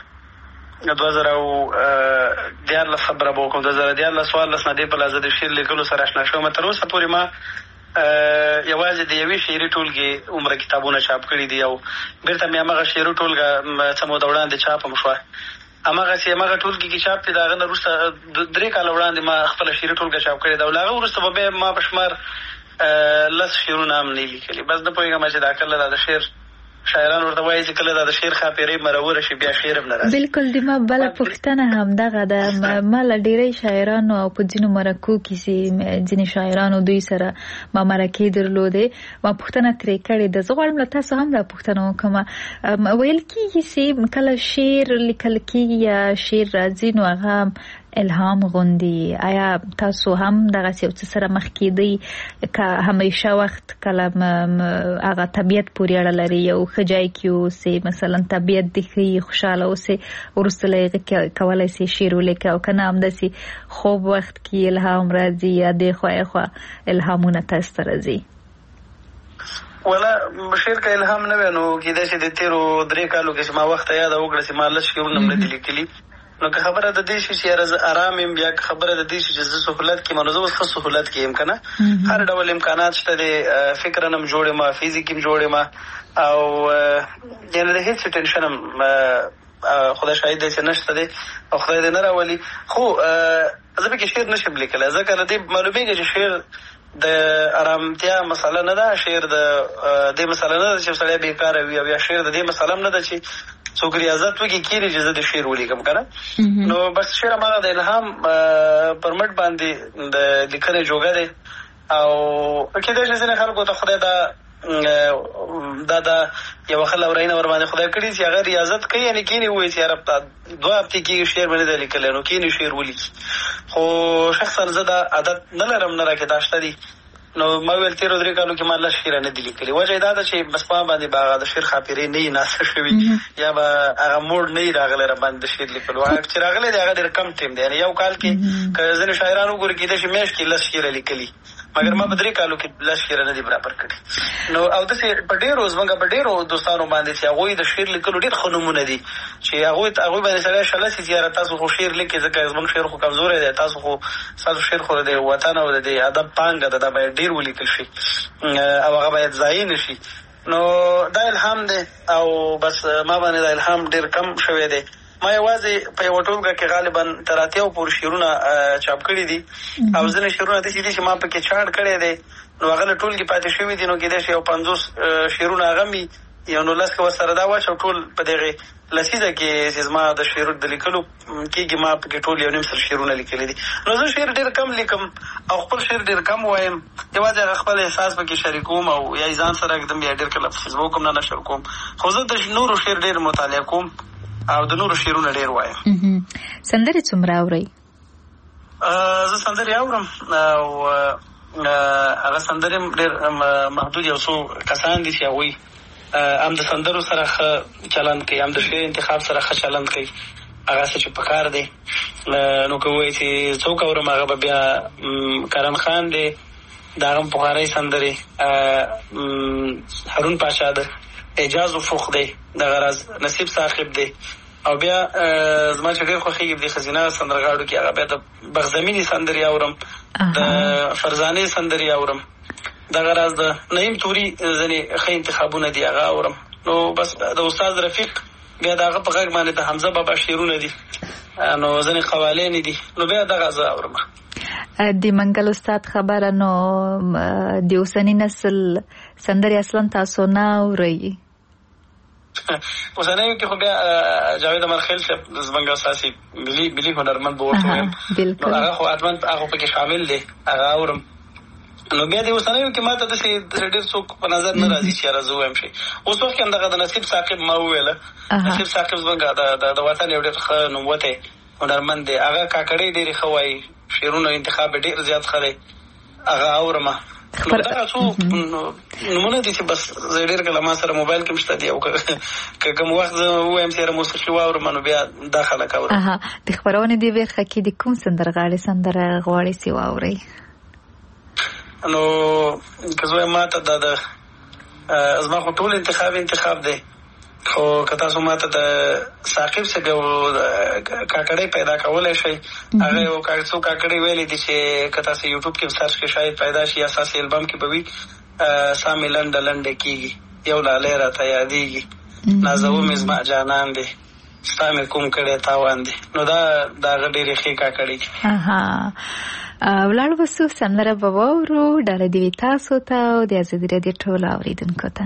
2014 خبره به وکړم، 2014 نه دې په لازه د شعر لیکلو سره اشنا شوم. تر اوسه پورې ما یوازې د یوې شعري ټولګې عمره کتابونه چاپ کړي دي او بېرته مې همغه شعري ټولګه څه موده وړاندې چاپ هم شوه. همغسې همغه ټولګې کې چاپ دي، د هغه نه وروسته 3 کاله وړاندې ما خپله شعري ټولګه چاپ کړې ده او له هغه وروسته به بیا ما په شمار 10 شعرونه هم نه لیکلي. بس نه پوهېږم چې دا کله دا د شعر شاعران ورته وایي چې کله دا د شعر خاپېرۍ مروره شي بیا شعر هم نه راځي. بلکل د ما بله پوښتنه همدغه ده. ما له ډېری شاعرانو او په ځینو مرکو کې چې ځینې شاعرانو دوی سره ما مرکې درلودې، ما پوښتنه ترې کړې ده. زه غواړم له تاسو هم دا پوښتنه وکړم. ویل کېږي چې کله شعر لیکل کېږي یا شعر راځي نو هغه الهام غوندي. آیا تاسو هم دغسې یو څه سره مخ کېدئ که همیشه وخت کله هغه طبیعت پورې اړه لري، یو ښه ځای کې اوسئ، مثلا طبیعت دې ښه خوشحاله اوسئ، وروسته له هغې کولی سئ شعر ولیکئ، او که نه همداسې خوب وخت کې الهام راځي یا دې خوا خوا الهامونه تاسو ته راځي؟ ولا شعر که الهام نه وی نو کېدای شي د تېرو 3 کالو کې چې ما وخته یاده وکړه چې ما 10 شعرونه هم نه دي لیکلي. نو که خبره د دې شي چې یاره زه ارام یم، بیا که خبره د دې شي چې زه سهولت کې یم، نو زه اوس ښه سهولت کې یم که نه. هر ډول امکانات شته دی، فکرا هم جوړ یم، فزیکي هم جوړ یم او یعنې د هېڅ ټینشن هم خدای شاهد دی چې نشته دی او خدای دې نه راولي. خو زه پکې شعر نشم لیکلی ځکه له دې معلومېږي چې شعر د ارامتیا مسله نه ده، شعر د دې مسله نه ده چې سړی بېکاره وي، او یا شعر د دې مسله هم نه ده چې څوک ریاضت وکړي کېږي چې زه د شعر ولیکم که نه. نو بس شعر هماغه د الهام پر مټ باندې د لیکنې جوګه دی او کېدای شي ځینې خلکو ته خدای دا یوه ښه لورینه ورباندې خدای کړي چې هغه ریاضت کوي، یعنې کېني ووایي چې یاره 2 هفتې کېږي شعر مې نه دی لیکلی، نو کېني شعر ولیکي. خو شخصا زه دا عادت نه لرم، نه راکې دا شته دي نو ما ویل 13 کالو کې ما لا شعر نه دي لیکلي. وجه دا ده چې بس ما باندې باغ د شعر خاطرې نه ناسه شوي یا به هغه موډ نه راغلی را باندې شعر لیکلو. هغه چې راغلی دی هغه ډېر کم ټیم دی. یعنې یو کال کې که ځینې شاعران وګوري کېدای شي میاشت کې 10 شعر لیکلي، مګر ما په 3 کالو کې 10 شعر نه دي برابر کړي. نو او داسې په ډېرو زموږ په ډېرو دوستانو باندې چې هغوی د شعر لیکلو ډېر ښه نومونه دي چې هغوی باندې سړی شله سي چې یاره تاسو خو شعر لیکئ، ځکه زموږ شعر خو کمزوری دی، تاسو خو ستاسو شعر خو د وطن او د ادب پانګه ده، دا باید ډېر ولیکل شي او هغه باید ضایع نه شي. نو دا الهام دی او بس ما باندې دا الهام ډېر کم شوی دی. ما یوازې په یوه ټولګه کې غالبا تر 80 پورې شعرونه چاپ کړي دي او ځینې شعرونه داسې دي چې ما پکې چاڼ کړی دی، نو هغه له ټولګې پاتې شوي دي. نو کېدای شي یو 50 شعرونه هغه مي یو 19 که ورسره دا واچو ټول په دغې لسیزه کې چې زما د شعر د لیکلو کېږي ما پکې ټول 1.5 سر شعرونه لیکلي دي. نو زه شعر ډېر کم لیکم او خپل شعر ډېر کم وایم، یوازې هغه خپل احساس پکې شریکوم او یا ځان سره اکدم یا ډېر کله په فیسبوک هم نه نشر کوم. خو زه د نورو شعر ډېر مطالعه کوم او د نورو شعرونه ډېر وایم. سندرې څومره اورئ؟ زه سندرې اورم او هغه سندرې ډېر محدود یو څو کسان دي چې هغوی هم د سندرو سره ښه چلند کوي، هم د شعر انتخاب سره ښه چلند کوي، هغه څه چې پکار دی. نو که ووایي چې څوک اورم هغه به بیا کرم خان دی، د هغه هم پخوانی سندرې، هارون پاشا ده، اعجاز افق دی، دغه راز نصیب صاحب دی، او بیا زما چې ډېر خوښېږي د ښځینه سندرغاړو کې هغه بیا د بغزمینې سندرې اورم، د فرزانې سندرې اورم، دغه راز د نعیم توري ځینې ښه انتخابونه دي هغه اورم. نو بس د استاد رفیق بیا د هغه په غږ باندې د حمزه بابا شعرونه دي، نو ځینې قوالین دي، نو بیا دغه زه اورم. د منګل استاد خبره، نو د اوسني نسل سندرې اصلا تاسو نه اورئ؟ اوسنیو کې خو بیا جاوید امرخیل صاحب زموږ اساسي ملي هنرمند به ورته وایم، نو هغه خو حتما هغه پکې شامل دی، هغه اورم. نو بیا د اوسنیو کې ما ته داسې ډېر څوک په نظر نه راځي چې یاره زه ووایم شي. اوس وخت کې همدغه د نصیب ثاقب ما وویله، نصیب ثاقب زموږ د وطن یو ډېر ښه نوموتی هنرمند دی، هغه کاکړۍ ډېرې ښه وایي، شعرونه انتخاب یې ډېر زیات ښه دی، هغه اورمه. نو دغه څو نومونه دي چې بس زه ډېر کله ما سره موبایل کې مشته دي، او که کوم وخت زه ووایم چې یاره موسیقي واورم نو بیا دا خلک اورم. د خپرونې دې برخه کې د کوم سندرغاړي سندره غواړئ چې واورئ؟ نو که زه وایم ما ته دا د زما خو ټول انتخاب دی، خو که تاسو ما ته د ثاقب صاحب یو کاکړۍ پیدا کولی شئ، هغه یو څو کاکړۍ ویلې دي چې که تاسو یوټیوب کې سرچ کې شاید پیدا شي، اساسي البم کې به وي، سامې لنډه لنډه کېږي، یو لالی راته یادېږي، نازوه مې زما جانان دی، ستا مې کوم کړی تاوان دی. نو دا د هغه ډېرې ښې کاکړۍ دي. ولاړ بسو سندره به واورو. ډاله دې وي تاسو ته او د ازادي راډیو ټولو اورېدونکو ته.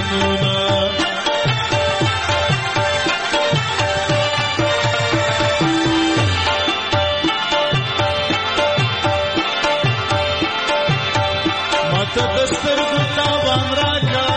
ګلونو ماته د سترګو تاوان راکړه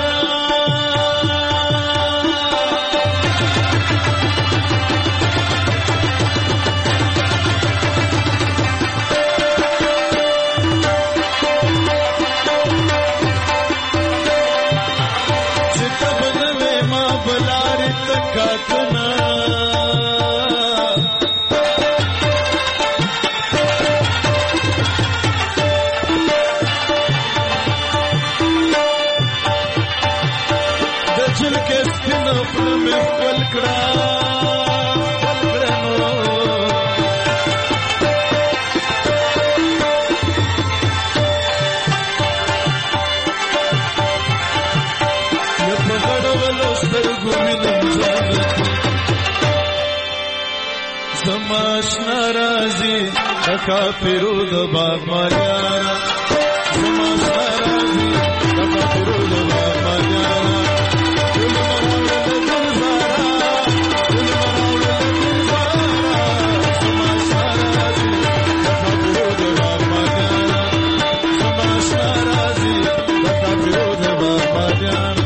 زماشنا رازی کافرو د باغ مالیانا زماشنا رازی کافرو د باغ مالیانا ګل مراوړ د ګلزارا ګل مراوړ د ګلزارا زماشنا رازی کافرو د باغ مالیانا زماشنا رازی کافرو د باغ مالیانا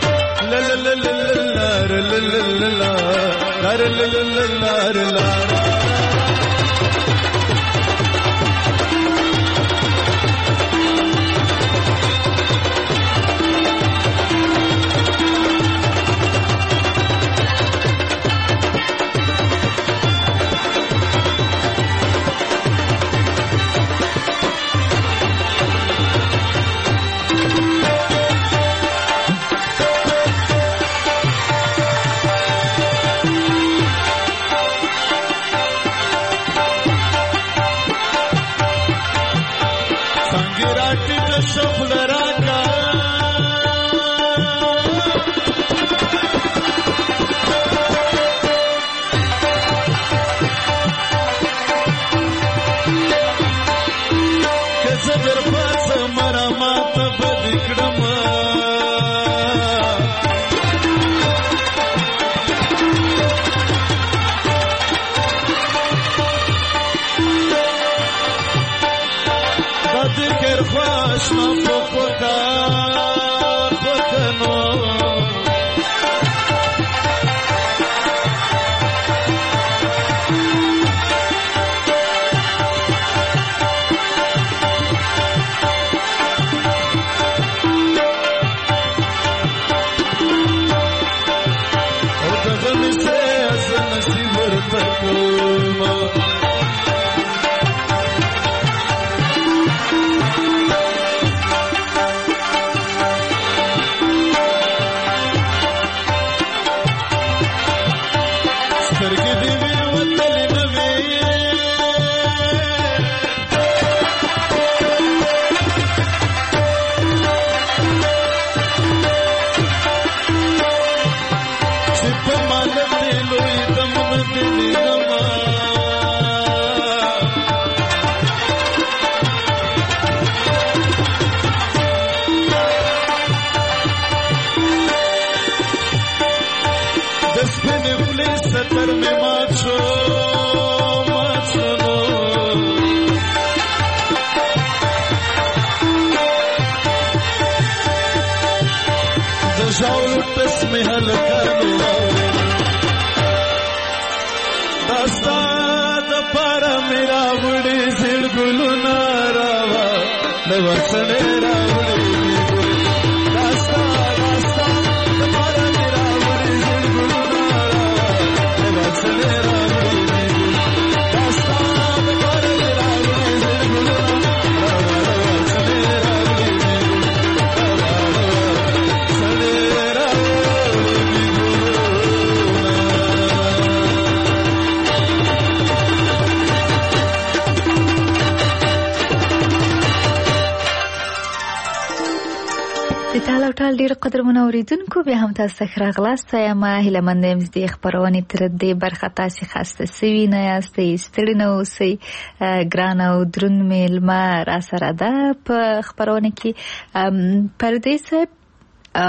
ټال ډیر قدرمن اوریدونکو به هم تاسو ښه راغلاست یم هیله مند یم چې خبرونه تر دې برخه تاسو خاصه سوي نه یاستئ ستړي نه اوسئ ګران او درون میلمه را سره ده په خبرونه کې پردیس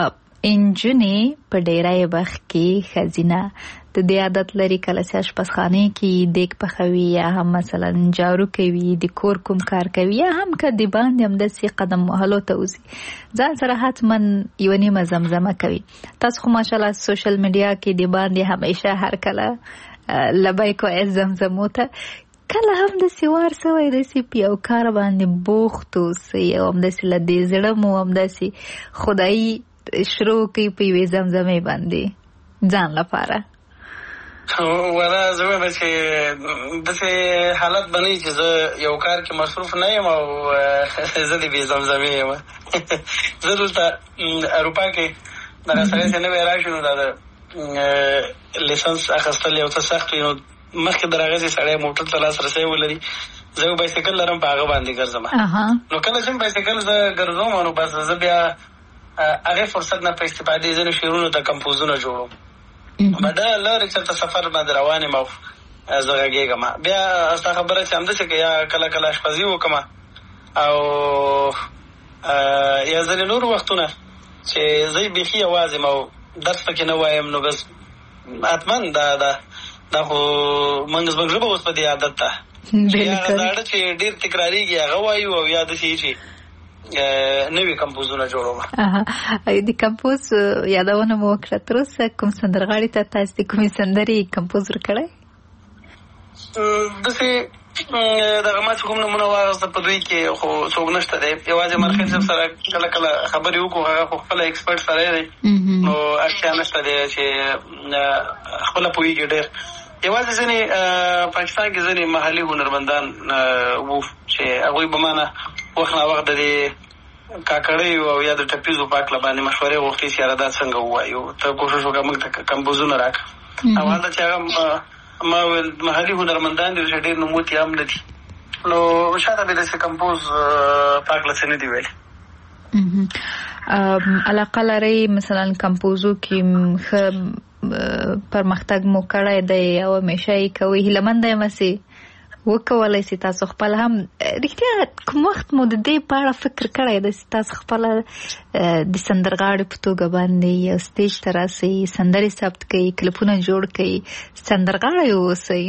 انجونې په ډیری وخت کې ښځینه د دې عادت لري کله چې اشپزخانې کې دیګ پخوي یا هم مثلا جارو کوي د کور کوم کار کوي یا هم که د باندې همداسې قدم وهلو ته وځي ځان سره حتما یوه نیمه زمزمه کوي. تاسو خو ماشاءالله سوشل میډیا کې د باندې همیشه هر کله لبیک وایي زمزمو ته کله هم داسې وار سوی داسې په یو کار باندې بوخت اوسئ او همداسې له دې زړه مو همداسې خدایي شروع کوي په یوې زمزمې باندې ځان لپاره؟ ولا زه وایم چې داسې حالت به نه وي چې زه یو کار کې مصروف نه یم او زه د بې زمزمې یم. زه دلته اروپا کې دغه سړی چې نوی راشي نو دا د لیسنس اخیستل یو څه سخت وي نو مخکې د هغه سړی موټر ته لاسرسی ولري. زه یو بایسکل لرم په هغه باندې ګرځم نو کله چې بایسکل زه ګرځوم نو بس زه بیا هغې فرصت نه په استفادې ځینو شعرونو ته کمپوزونه جوړوم. ډېره لرې چېرته سفر باندې روان یم او زه غږېږم. بیا ستا خبره چې همداسې که یا کله کله اشپزي وکړم او یا ځینې نور وختونه چې زه بیخي یوازې یم او درس پکې نه وایم نو بس حتما دا خو زموږ ژبه اوس په دې عادت ده یا هغه زاړه چې ډېر تکراریږي هغه وایو او یا داسې چې نوي کمپوزونه جوړوم. د کمپوز یادونه مو وکړه تر اوسه کوم سندرغاړي ته تاسو د کومې سندرې کمپوز ورکړی؟ داسې دغه ما چې کوم نمونه واخیسته په دوی کې خو څوک نشته دی. یوازې مرخیل صاحب سره کله کله خبرې وکړو هغه خو خپله ایکسپرټ سړی دی نو اړتیا نشته دی چې خپله پوهېږي ډېر. یوازې ځینې پاکستان کې ځینې محلي هنرمندان وو چې هغوی به ما نه وخت نا وخت د دې کاکړیو او یا د ټپیزو په هکله باندې مشورې غوښتې چې یاره دا څنګه ووایو ته کوشش وکړه موږ ته کمپوزونه راکړه. او هلته چې هغه ما ویل محلي هنرمندان دي چې ډېر نوموتي هم نه دي نو شاته مې داسې کمپوز په هکله څه نه دي ویلي. علاقه لرئ مثلا کمپوزو کې ښه پرمختګ مو کړی دی او همیشه یې کوئ هیلهمنده یم هسې وکولای سي تاسو خپل هم رښتیا کوم وخت مو د دې په اړه فکر کړی دی چې تاسو خپله د سندرغاړي په توګه باندې یو سټیج ته راسئ سندرې ثبت کوئ کلیپونه جوړ کوئ سندرغاړی واوسئ؟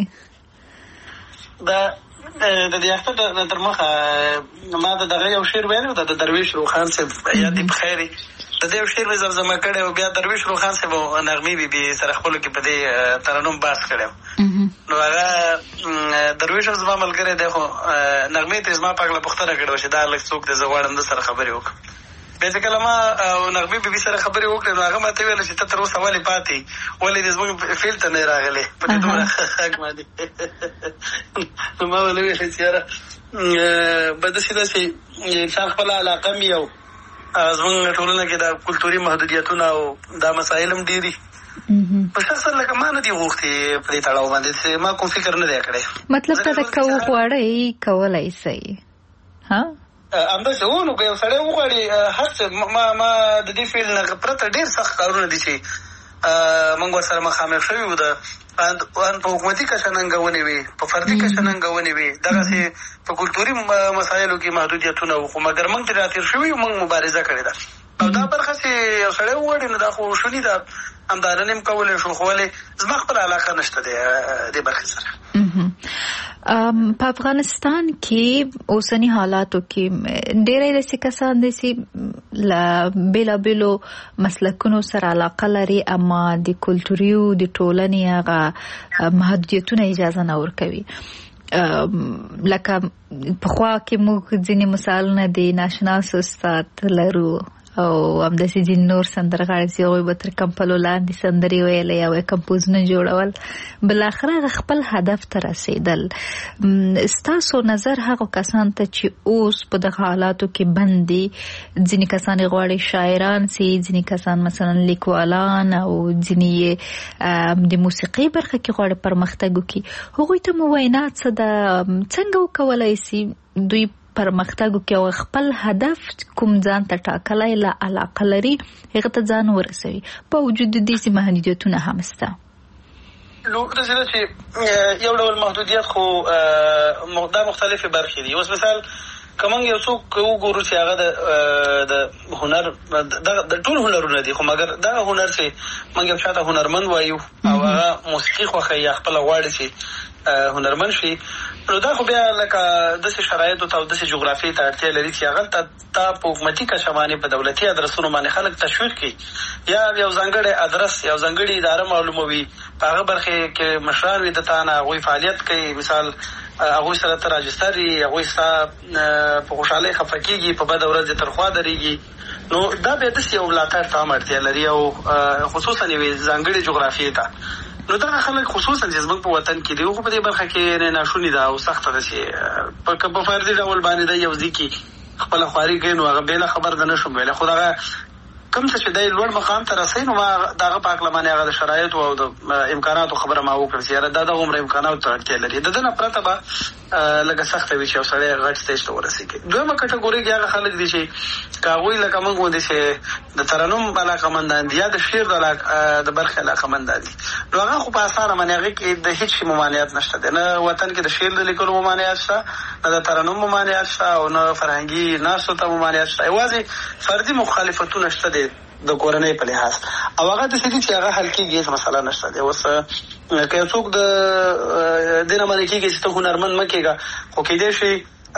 د دې اخته تر مخه ما د دغه یو شعر ویلی و د درویش روخان صاحب یاد دې په خیر د دې یو شعر مې زمزمه کړی او بیا درویش روخان صاحب او نغمې بیبي سره خپلو کې په دې ترنم بحث کړی نو هغه درویش هم زما ملګری دی خو نغمې ته زما په هکله پوښتنه کړې وه چې دا هلک څوک دی زه غواړم ده سره خبرې وکړم. بیا چې کله ما او نغمې بیبي سره خبرې وکړې نو هغه ما ته ویله چې ته تر اوسه ولې پاتې ولې دې زموږ فیلډ ته نه راغلی په دې دومره غږ باندې. نو ما ونه ویل چې یاره به داسې ده چې انسان خپله علاقه مي او زموږ ټولنه کې دا کلتوري محدودیتونه او دا مسایل هم ډېر دي په شخصا لکه ما نه دي غوښتې په دې تړاو باندې ما کوم فکر نه دی کړی. مطلب ته د کو غواړئ کولی سئ همداسې و نو که یو سړی وغواړي هر څه ما د دې فیلډ نه پرته ډېر سخت کارونه دي چې موږ ورسره مخامخ شوي وو ان په حکومتي کچه ننګونې وي په فردي کچه ننګونې وي دغسې په کلتوري مسایلو کې محدودیتونه وو خو مګر موږ ترې راتېر شوي یو موږ مبارزه کړې ده او دا برخه چې یو سړی وغواړي نو دا خو شوني ده همدا نن هم کولی شو خو ولې زما خپله علاقه نشته دی دې برخې سره. په افغانستان کې اوسني حالاتو کې ډېری داسې کسان دي چې له بېلابېلو مسلکونو سره علاقه لري اما د کلتوري د ټولنې هغه محدودیتونه اجازه نه ورکوي. لکه پخوا کې موږ ځینې مثالونه د ناشناس استاد لرو او همداسې ځینې نور سندرغاړي چې هغوی به تر کمپلو لاندې سندرې ویلې او کمپوزونه جوړول بالاخره هغه خپل هدف ته رسېدل. ستاسو نظر هغو کسان ته چې اوس په دغه حالاتو کې بند دي ځینې کسان یې غواړي شاعران سي ځینې کسان مثلا لیکوالان او ځینې د موسیقۍ برخه کې غواړي پرمختګ وکړي هغوی ته مو وینا څه ده څنګه وکولی سي دوی پرمختګ وکړي او خپل هدف کوم ځان ته ټاکلی له علاقه لري هغه ته ځان ورسوي په وجود د دې محدودیتونه هم شته؟ نو داسې ده چې یو ډول محدودیت خو دا مختلفې برخې دي. اوس مثال کوم یو څوک وګورو چې هغه د هنر د ټول هنرونه دي خو مګر دا هنر چې موږ یو شاته هنرمند وایو او هغه موسیقي خوښوي یا خپل غواړي چې هنرمند شي نو دا خو بیا لکه داسې شرایطو ته او داسې جغرافیې ته اړتیا لري چې هغلته تا په حکومتي کچه باندې په دولتي ادرسونو باندې خلک تشویق کړي یا یو ځانګړی ادرس یو ځانګړې اداره معلوموي په هغه برخې کې مشران وي د تا نه هغوی فعالیت کوي مثال هغوی سره ته راجستر یې هغوی ستا په خوشحالۍ خفه کېږي په بده ورځ یې ترخوا درېږي نو دا بیا داسې یو ملاتړ ته هم اړتیا لري او خصوصا یوې ځانګړې جغرافیې ته نو دغه خلک خصوصا چې زموږ په وطن کې دي خو په دې برخه کې ناشوني ده او سخته ده چې په فردي ډول باندې د یو ځای کې خپله خواري کوي نو هغه بېله خبر ده نه شم ویلی خو دغه کوم څه چې دی لوړ مقام ته رسوي نو ما د هغه په هکله باندې هغه د شرایطو او د امکاناتو خبره ما وکړه چې یاره دا دغه عمره امکاناتو ته اړتیا لري د ده نه پرته به لږه سخته وي چې یو سړی غټ سټیج ته ورسېږي دویمه کټګوري کې هغه خلک دي چې که هغوی لکه موږ غوندې چې د ترنم علاقمندان دي یا د شعر د برخې علاقمندان دي نو هغه خو په اسانه باندې هغې کې د هېڅ شي ممانعت نشته دی نه وطن کې د شعر د لیکلو ممانعت شته نه د ترنم ممانعت شته او نه فرهنګي ناستو ته ممانعت شته یوازې فردي مخالفتونه شته دی د کورنۍ په لحاظ او هغه داسې دي چې هغه حل کېږي هېڅ مسله نشته دی اوس که یو څوک د دې نه منع کېږي چې ته هنرمند مه کېږه خو کېدای شي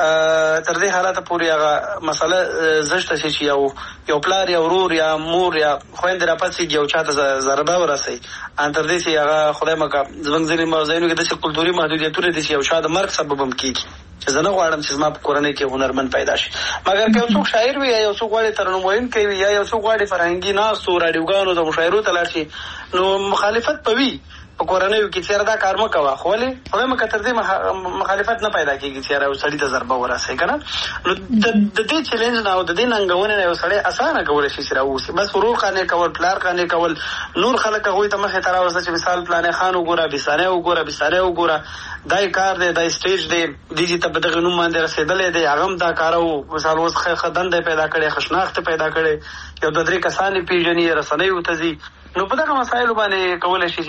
تر دې حالته پورې هغه مسله زشته شي چې یو پلار یا ورور یا مور یا خویندې راپاڅېږي یو چا ته ضربه ورسوي ان تر دې چې هغه خدای مکړه زموږ ځینې ځایونو کې داسې کلتوري محدودیتونه دي چې یو چا د مرګ سبب هم کېږي چې زه نه غواړم چې زما په کورنۍ کې هنرمند پیدا شي مګر که یو څوک شاعر وي یا یو څوک غواړي ترنم ویونکی وي یا یو څوک غواړي فرهنګي ناستو راډیوګانو د مشاعرو ته لاړ شي نو مخالفت به وي په کورنیو کې چې دا کار مه کوه خو ولې خدای مکړه تر دې مخالفت نه پیدا کېږي چې یاره یو سړي ته ضربه ورسوي که نه نو د دې چیلنج نه او د دې ننګونې نه یو سړی اسانه کولی شي چې راووسي بس ورور قانع کول پلار قانع کول نور خلک هغوی ته مخې ته راوسته چې مثال پلانی خان وګوره بېساری وګوره بېساری وګوره دا یې کار دی دا یې سټیج دی دې ته په دغې نوم باندې رسېدلی دی هغه هم دا کاره و مثال اوس ښه دنده پیدا کړې ښه شناخت پیدا کړې یو دوه درې کسان یې پېژني رسنیو ته ځي نو په دغه مسایلو باندې کولی شي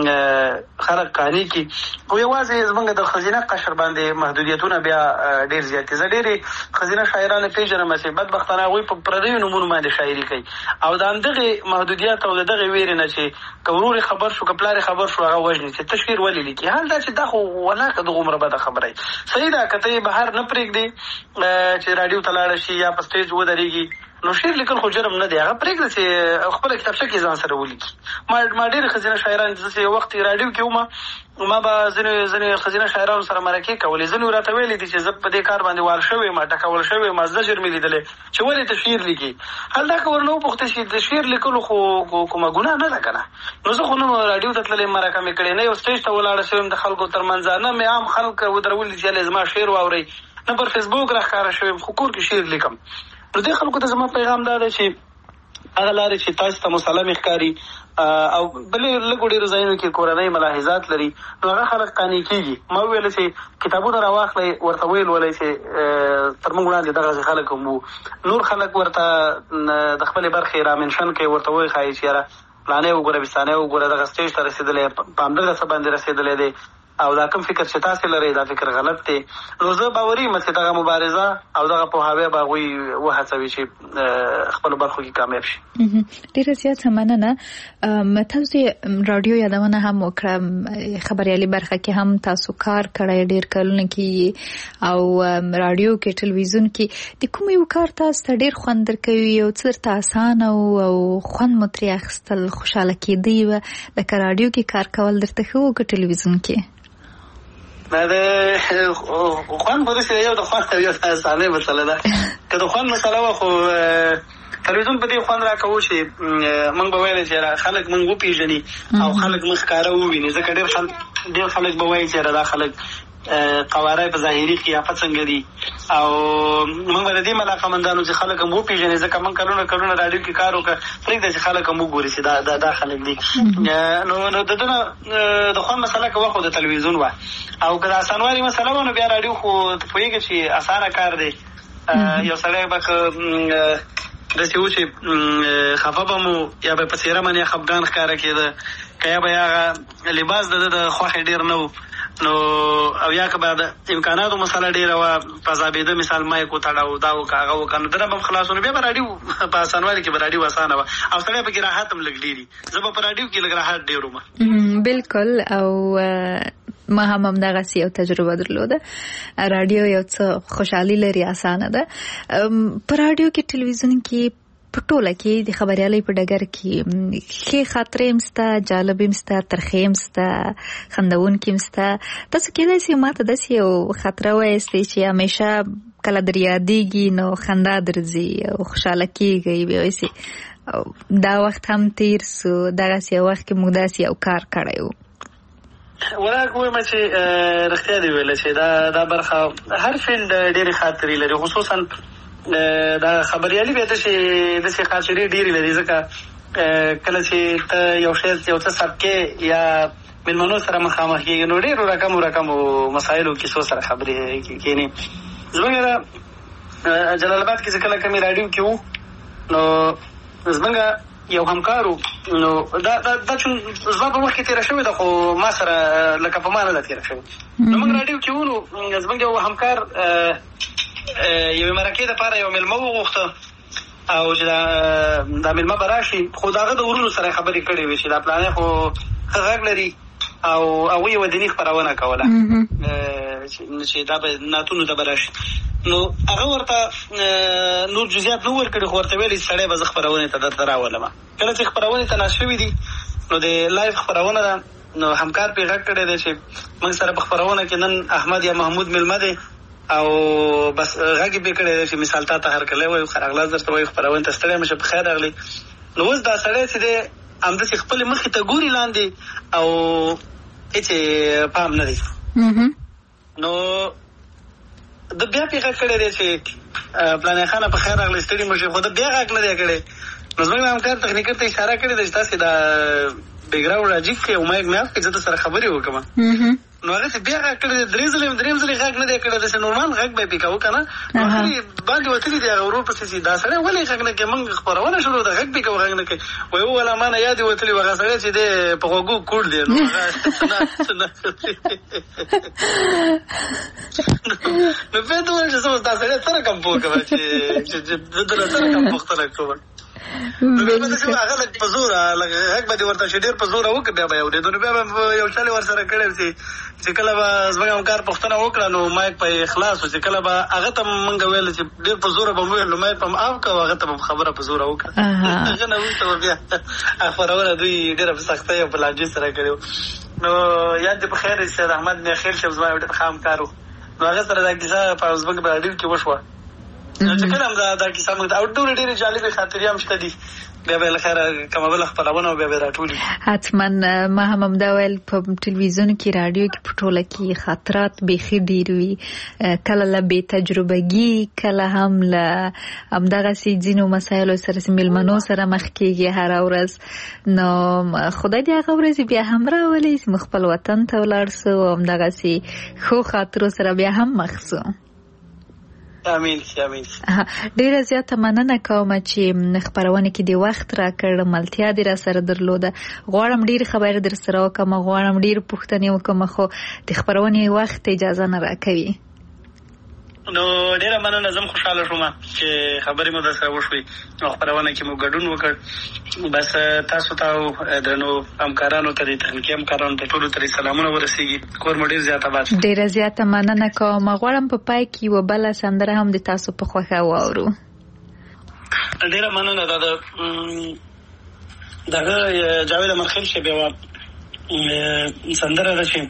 چې خلک قانع کړي خو یوازې زموږ د ښځینه قشر باندې محدودیتونه بیا ډېر زیات دي زه ډېرې ښځینه شاعرانې پېژنم چې بدبختانه هغوی په پردیو نومونو باندې شاعري کوي او د همدغې محدودیت او د دغې ویرې نه چې که ورور خبر شو که پلار خبر شو هغه وژني چې ته شعر ولې لیکي حال دا چې دا خو ولاکه دغومره بده خبره وي صحیح ده که ته یې بهر نه پرېږدې چې راډیو ته لاړه شي یا په سټیج ودرېږي نو شعر لیکل خو جرم نه دی هغه پرېږده چې خپله کتابچه کې ځان سره ولیکي ما ډېرې ښځینه شاعران داسې یو وخت راډیو کې ومه ما به ځینې ښځینه شاعرانو سره مرکې کولې ځینې راته ویلي دي چې زه په دې کار باندې وار شوی یم ټکول شوی یم زجر مې لیدلی چې ولې ته شعر لیکي حال دا که ورنه وپوښتې چې د شعر لیکلو خو کومه ګناه نه ده که نه نو زه خو نه راډیو ته تللی مرکه مې کړې نه یو سټیج ته ولاړه شوی یم د خلکو تر منځ نه مې عام خلک ودرولي چې زما شعر واورئ نه پر فیسبوک راښکاره شوی یم خو کور کې شعر لیکم نو دې خلکو ته زما پیغام دا دی چې هغه لارې چې تاسو ته مسلم ښکاري او بلې لږو ډېرو ځایونو کې کورنۍ ملاحظات لري نو هغه خلک قانع کېږي ما وویله چې کتابونه راواخلئ ورته ویل ولئ چې تر موږ وړاندې دغسې خلک هم وو نور خلک ورته د خپلې برخې رامنشن کوي ورته وښایي چې یاره پلانی وګوره بېسانی وګوره دغه سټیج ته رسېدلی په همدغه څه باندې رسېدلی دی او دا کوم فکر چې تاسې لرئ دا فکر غلط دی نو زه باوري یم چې دغه مبارزه او دغه پوهاوی به هغوی وهڅوي چې خپلو برخو کې کامیاب شي ډېره زیاته مننه تاسو راډیو یادونه هم وکړه خبریالي برخه کې هم تاسو کار کړی ډېر کلونه کې او راډیو کې ټلویزیون کې د کوم یو کار تاسو ته ډېر خوند درکوي او څه درته اسانه او خوند مو ترې اخیستل خوشحاله کېدی وه لکه راډیو کې کار کول درته ښه و که ټلویزیون کې د خوند خو داسې یو د خوند یو اسانۍ مسله ده که د خوند مسله وه خو تلویزیون په دې خوند راکوو چې موږ به ویلی چې خلک موږ وپېژني او خلک موږ ښکاره وویني ځکه ډېر خلک به وایي چې دا خلک قواره په ظاهري قیافت څنګه دي او موږ به د دې علاقمندانو چې خلک هم وپېژني ځکه موږ کلونه راډیو کې کار وکړه پرېږده چې خلک هم وګوري چې دا خلک دي نو د ده نه د خوند مسله که وه خو د تلویزیون وه او که د اسانوالي مسله وه نو بیا راډیو خو ته پوهېږې چې اسانه کار دی یو سړی به که داسې و چې خفه به مو یا به په څېره باندې خفګان ښکاره کېده که یا به هغه لباس د ده د خوښې ډېر نه و نو او یا که به د امکاناتو مسله ډېره وه پذابېده مثال مایک وتړه دا وکړه هغه وکړه نو دنه به هم خلاصونه بیا به راډیو په اسانوالي کې به راډیو اسانه وه او سړی پکې راحت هم لږ ډېر وي زه به په راډیو کې لږ راحت ډېر وم. بالکل. او ما هم همدغسې یو تجربه درلوده. راډیو یو څه خوشحالي لري، اسانه ده. په راډیو کې ټلویزیون کې په ټوله کې د خبریالۍ په ډګر کې ښې خاطرې هم شته، جالب هم شته، ترخې هم شته، خندونکې هم شته. تاسو کېدای شي ما ته داسې یو خاطره وایستئ چې همیشه کله در یادېږي نو خندا درځي او خوشحاله کېږئ، بیا وایسي دا وخت هم تېر سو، دغسې یو وخت کې موږ داسې یو کار کړی و. ولاک وایم چې رښتیا دې ویله چې دا برخه هر فیلډ ډېرې خاطرې لري، خصوصا دا خبریالي بیا داسې خاطرې ډېرې لري ځکه کله چې ته یو څه ثبت کې یا مېلمنو سره مخامخ کېږي نو ډېرو رقمو مسایلو کیسو سره خبرې کېني. زموږ جلال آباد کې چې کله کمې راډیو کې وو نو زموږ یو همکارو نو دا زما په وخت کې تېره شوې ده خو ما سره لکه په ما نه ده تېره شوې. نو موږ راډیو کې وو نو زموږ یو همکار یوې مرکې دپاره یو مېلمه وغوښته او چې دا مېلمه به راشي خو د هغه د ورونو سره خبرې کړې وې چې دا پلانې خو ښه غږ لري او هغوی یې ودیني خپرونه کوله چې دا به نعتونو ته به راشي. نو هغه ورته نور جزیات نه ورکړي خو ورته ویلي سړی به زه خپرونې ته درته راولم. کله چې خپرونې ته ناست شوي دي نو د لایف خپرونه ده نو همکار پرې غږ کړی دی چې موږ سره په خپرونه کې نن احمد یا محمود مېلمه دی او بس غږ یې پرې کړی دی چې مثال تا ته هرکلی وایو ښه راغلاست درته وایو خپرونې ته ستړی مه شه په خیر راغلی. نو اوس دا سړی چې دی همداسې خپلې مخې ته ګوري لاندې او هېڅ پام نه دی. نو د بیا پې غږ کړی دی چې پلانی خانه په خیر راغلی ستړي مه شئ خو د بیا غږ نه دی کړی. نو زموږ همکار تخنیکر ته اشاره کړې ده چې تاسې دا بیکګراونډ راجیک کړئ او مایک مې اف کړئ زه در سره خبرې وکړم. نو هغسې بیا غږ کړی دی درېیم ځلې غږ نه دی کړی داسې نورمال غږ به یې پې کوو که نه نو خلي باندې وتلي دي هغه ورور پسې چې دا سړی ولې غږ نه کوي موږ خپرونه شروع ده غږ پې کوو غږ نه کوي وایي وویله ما نه یاد یې وتلي و هغه سړی چې دی په غوږو کوڼ دی نو نو بیا ته ووایم چې زه اوس دا سړی څه رقم پوه کوم چې زه دله څه رقم پوښتنه کوم. هغه لږ په زوره غږ به دې ورته چې ډېر په زوره وکړه بیا به یې اورېدو نو بیا به یو چل یې ورسره کړی چې کله به زموږ همکار پوښتنه وکړه نو مایک به یې خلاص و چې کله به هغه ته موږ ویل چې ډېر په زوره به مو ویل نو مایک به م آف کړه او هغه ته به خبره په زوره وکړه. هغه نه وروسته به بیا خپرونه دوی ډېره په سختۍ او په لانجې سره کړې وو. نو یاد دې په خیر سید احمد میخیل صاحب زما یو ډېر ښه همکار و نو هغه سره دا کیسه په زموږ په راډیو کې وشوه. چې کله هم دا کیسه موږ ته او ډېرې جالبې خاطرې هم شته دي بیا به له خیره کومه بله خپرونه او بیا به یې راټولي. حتما ما هم همدا ویل په ټلویزیون کې راډیو کې په ټوله کې خاطرات بیخي ډېر وي کله له بې تجربګي کله هم له همدغسې ځینو مسایلو سره مېلمنو سره مخ کېږي هره ورځ. نو خدای دې هغه ورځې بیا هم راولي چې موږ خپل وطن ته ولاړ سو او همدغسې ښو خاطرو سره بیا هم مخ سو. امین. ډیره زیاته مننه کوم چې خبرونه کې د وخت راکړ ملتیا دې را سره درلوده. غواړم ډیر خبر در سره وکم غواړم ډیر پوښتنې وکم خو د خبرونه وخت اجازه نه راکوي. نو ډیره مننه زم خوشاله شوم چې خبرې مو در سره وشوي او خبرونه کې مو ګډون وکړ. بس تاسو ته درنو همکارانو ته د تخنیکي همکارانو ته ټولو ته سلامونه ورسیږي. کور مو ډیر زیات آباد. ډیره زیاته مننه کوم. غواړم په پای کې یوه بله سندره هم د تاسو په خوښه واورو. ډیره مننه دا دغه جاوید امرخیل صاحب یوه سندره ده چې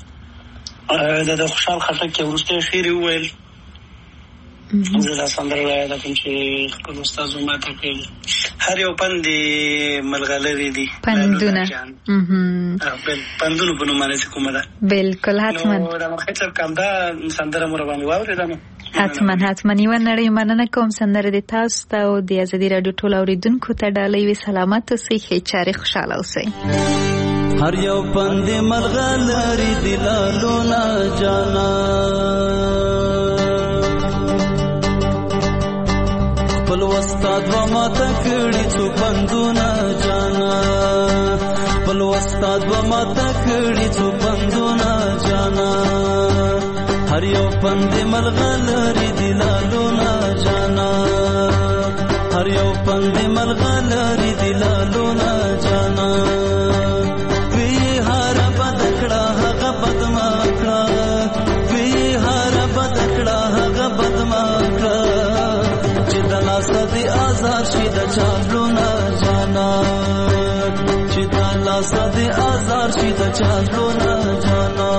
د خوشحال خټک یې وروستی شعر یې وویل. زه دا سندره یاده کوم چې خپل استاد ما ته کوي هر یو پند ملغلرې دي پندونه پندونو په نوم باندې کومه ده. بالکل حتما نو د مخکې صاحب کوم دا سندره مو راباندې واورېده نو حتما یوه نړۍ مننه کوم. سندره د تاسو ته او د ازادي راډیو ټول اورېدونکو ته ډالۍ وي. سلامت اوسئ ښې چارې خوشحاله اوسئ. هر یو پند ملغلرې دي لالونه جانا خپل استاد و ماته کړي څو پندونه جانا خپل استاد و ماته کړي څو پندونه جانا هر یو پند ملغلری دلالونا جانا هر یو پند ملغلری دلالونا جانا وی هر بدکړه هغه بدمکړه وی هر بدکړه هغه بدمکړه چې د لاس دې آزار شي د چالونا جانا چې د لاس دې آزار شي د چالونا جانا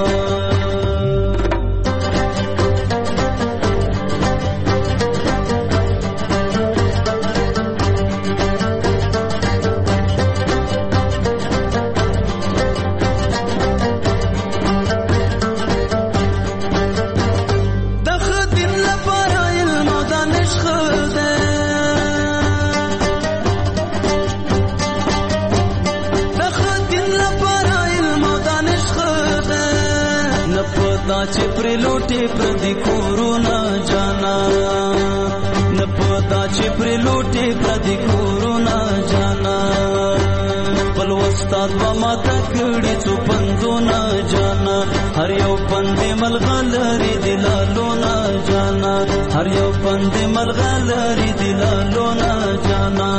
چې پر لوټي پر دې کورونا جانا نه پتا چې پر لوټي پر دې کورونا جانا بل استاد و ما تکړي څو پندونا جانا هر یو پندې ملغلري دلالونا جانا هر یو پندې ملغلري دلالونا جانا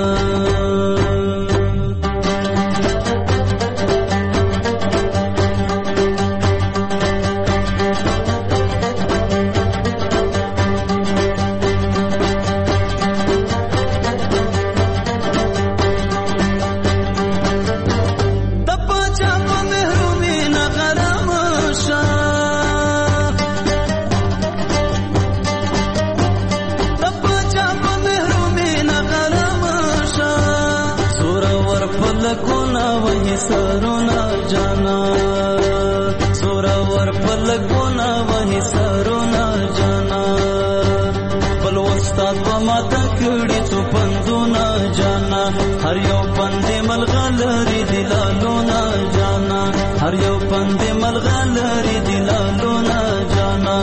سرونا جانا سورور پلگونا وہی سرونا جانا بل استاد و ما تکڑی چو پندونا جانا ہر یو پندے ملغلری دلالونا جانا ہر یو پندے ملغلری دلالونا جانا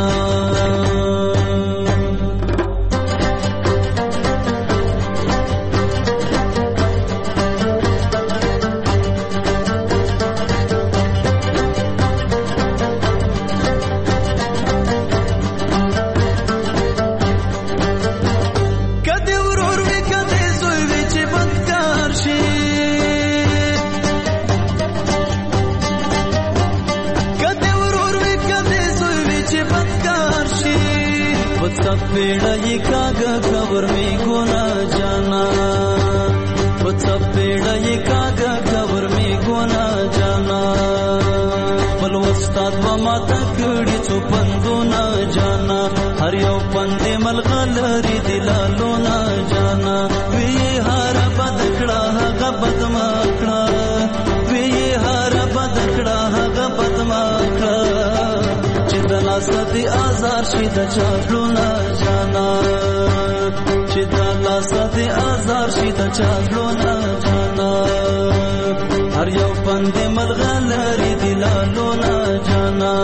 पेड़ा ये कागा खबर में गोना जाना सब पेड़ा ये कागा खबर में गोना जाना बल उस्ताद व माता कड़ी चो पंदोना जाना हर यो पंदे मलगलरी दिलालोना जाना वे ये हारा बदकड़ा हगा बदमाकड़ा वे ये हारा बदकड़ा हगा बदमाकड़ा चिदला सदी आजार शिदा चालूना जाना चिदला सदी आजार शिदा चालूना जाना हर यो पंदे मलगलरी दिलालोना जाना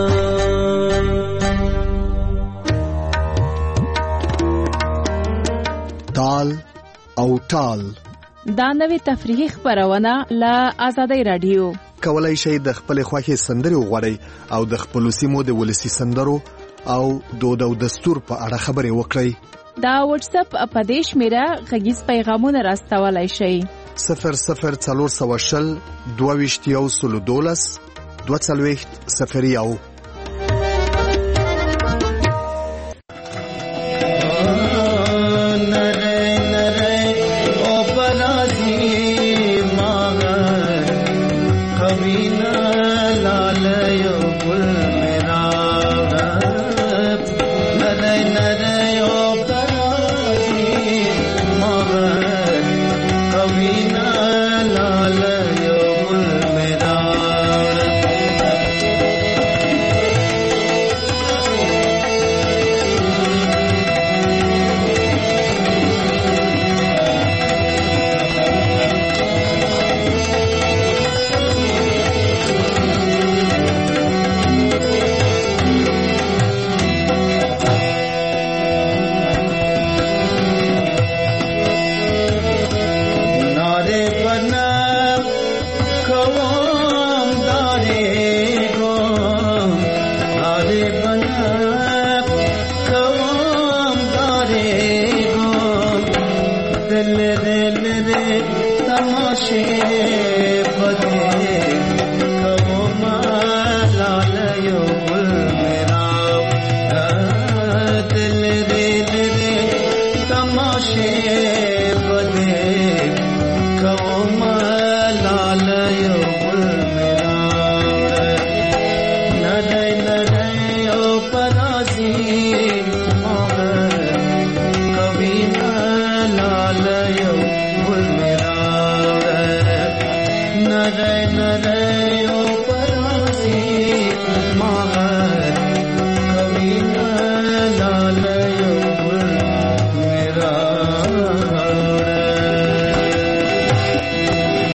تال او ټال دا نوې تفریحي خبرونه له آزادۍ رادیو کولای شئ د خپل خوښي سندري وغوړئ او د خپل سیمو د ولسی سندرو او دود او دستور په اړه خبرې وکړئ. دا واتس اپ اپدیش میرا غږیز پیغامونه راستولای شئ 00420 22 22 लाल तमाशे बदे कहो मालायो गुल मेरा दिल रे रे तमाशे बदे कहो मालायो गुल मेरा नरे नरे ओ परासी कभी मालायो गुल मेरा नरे नरे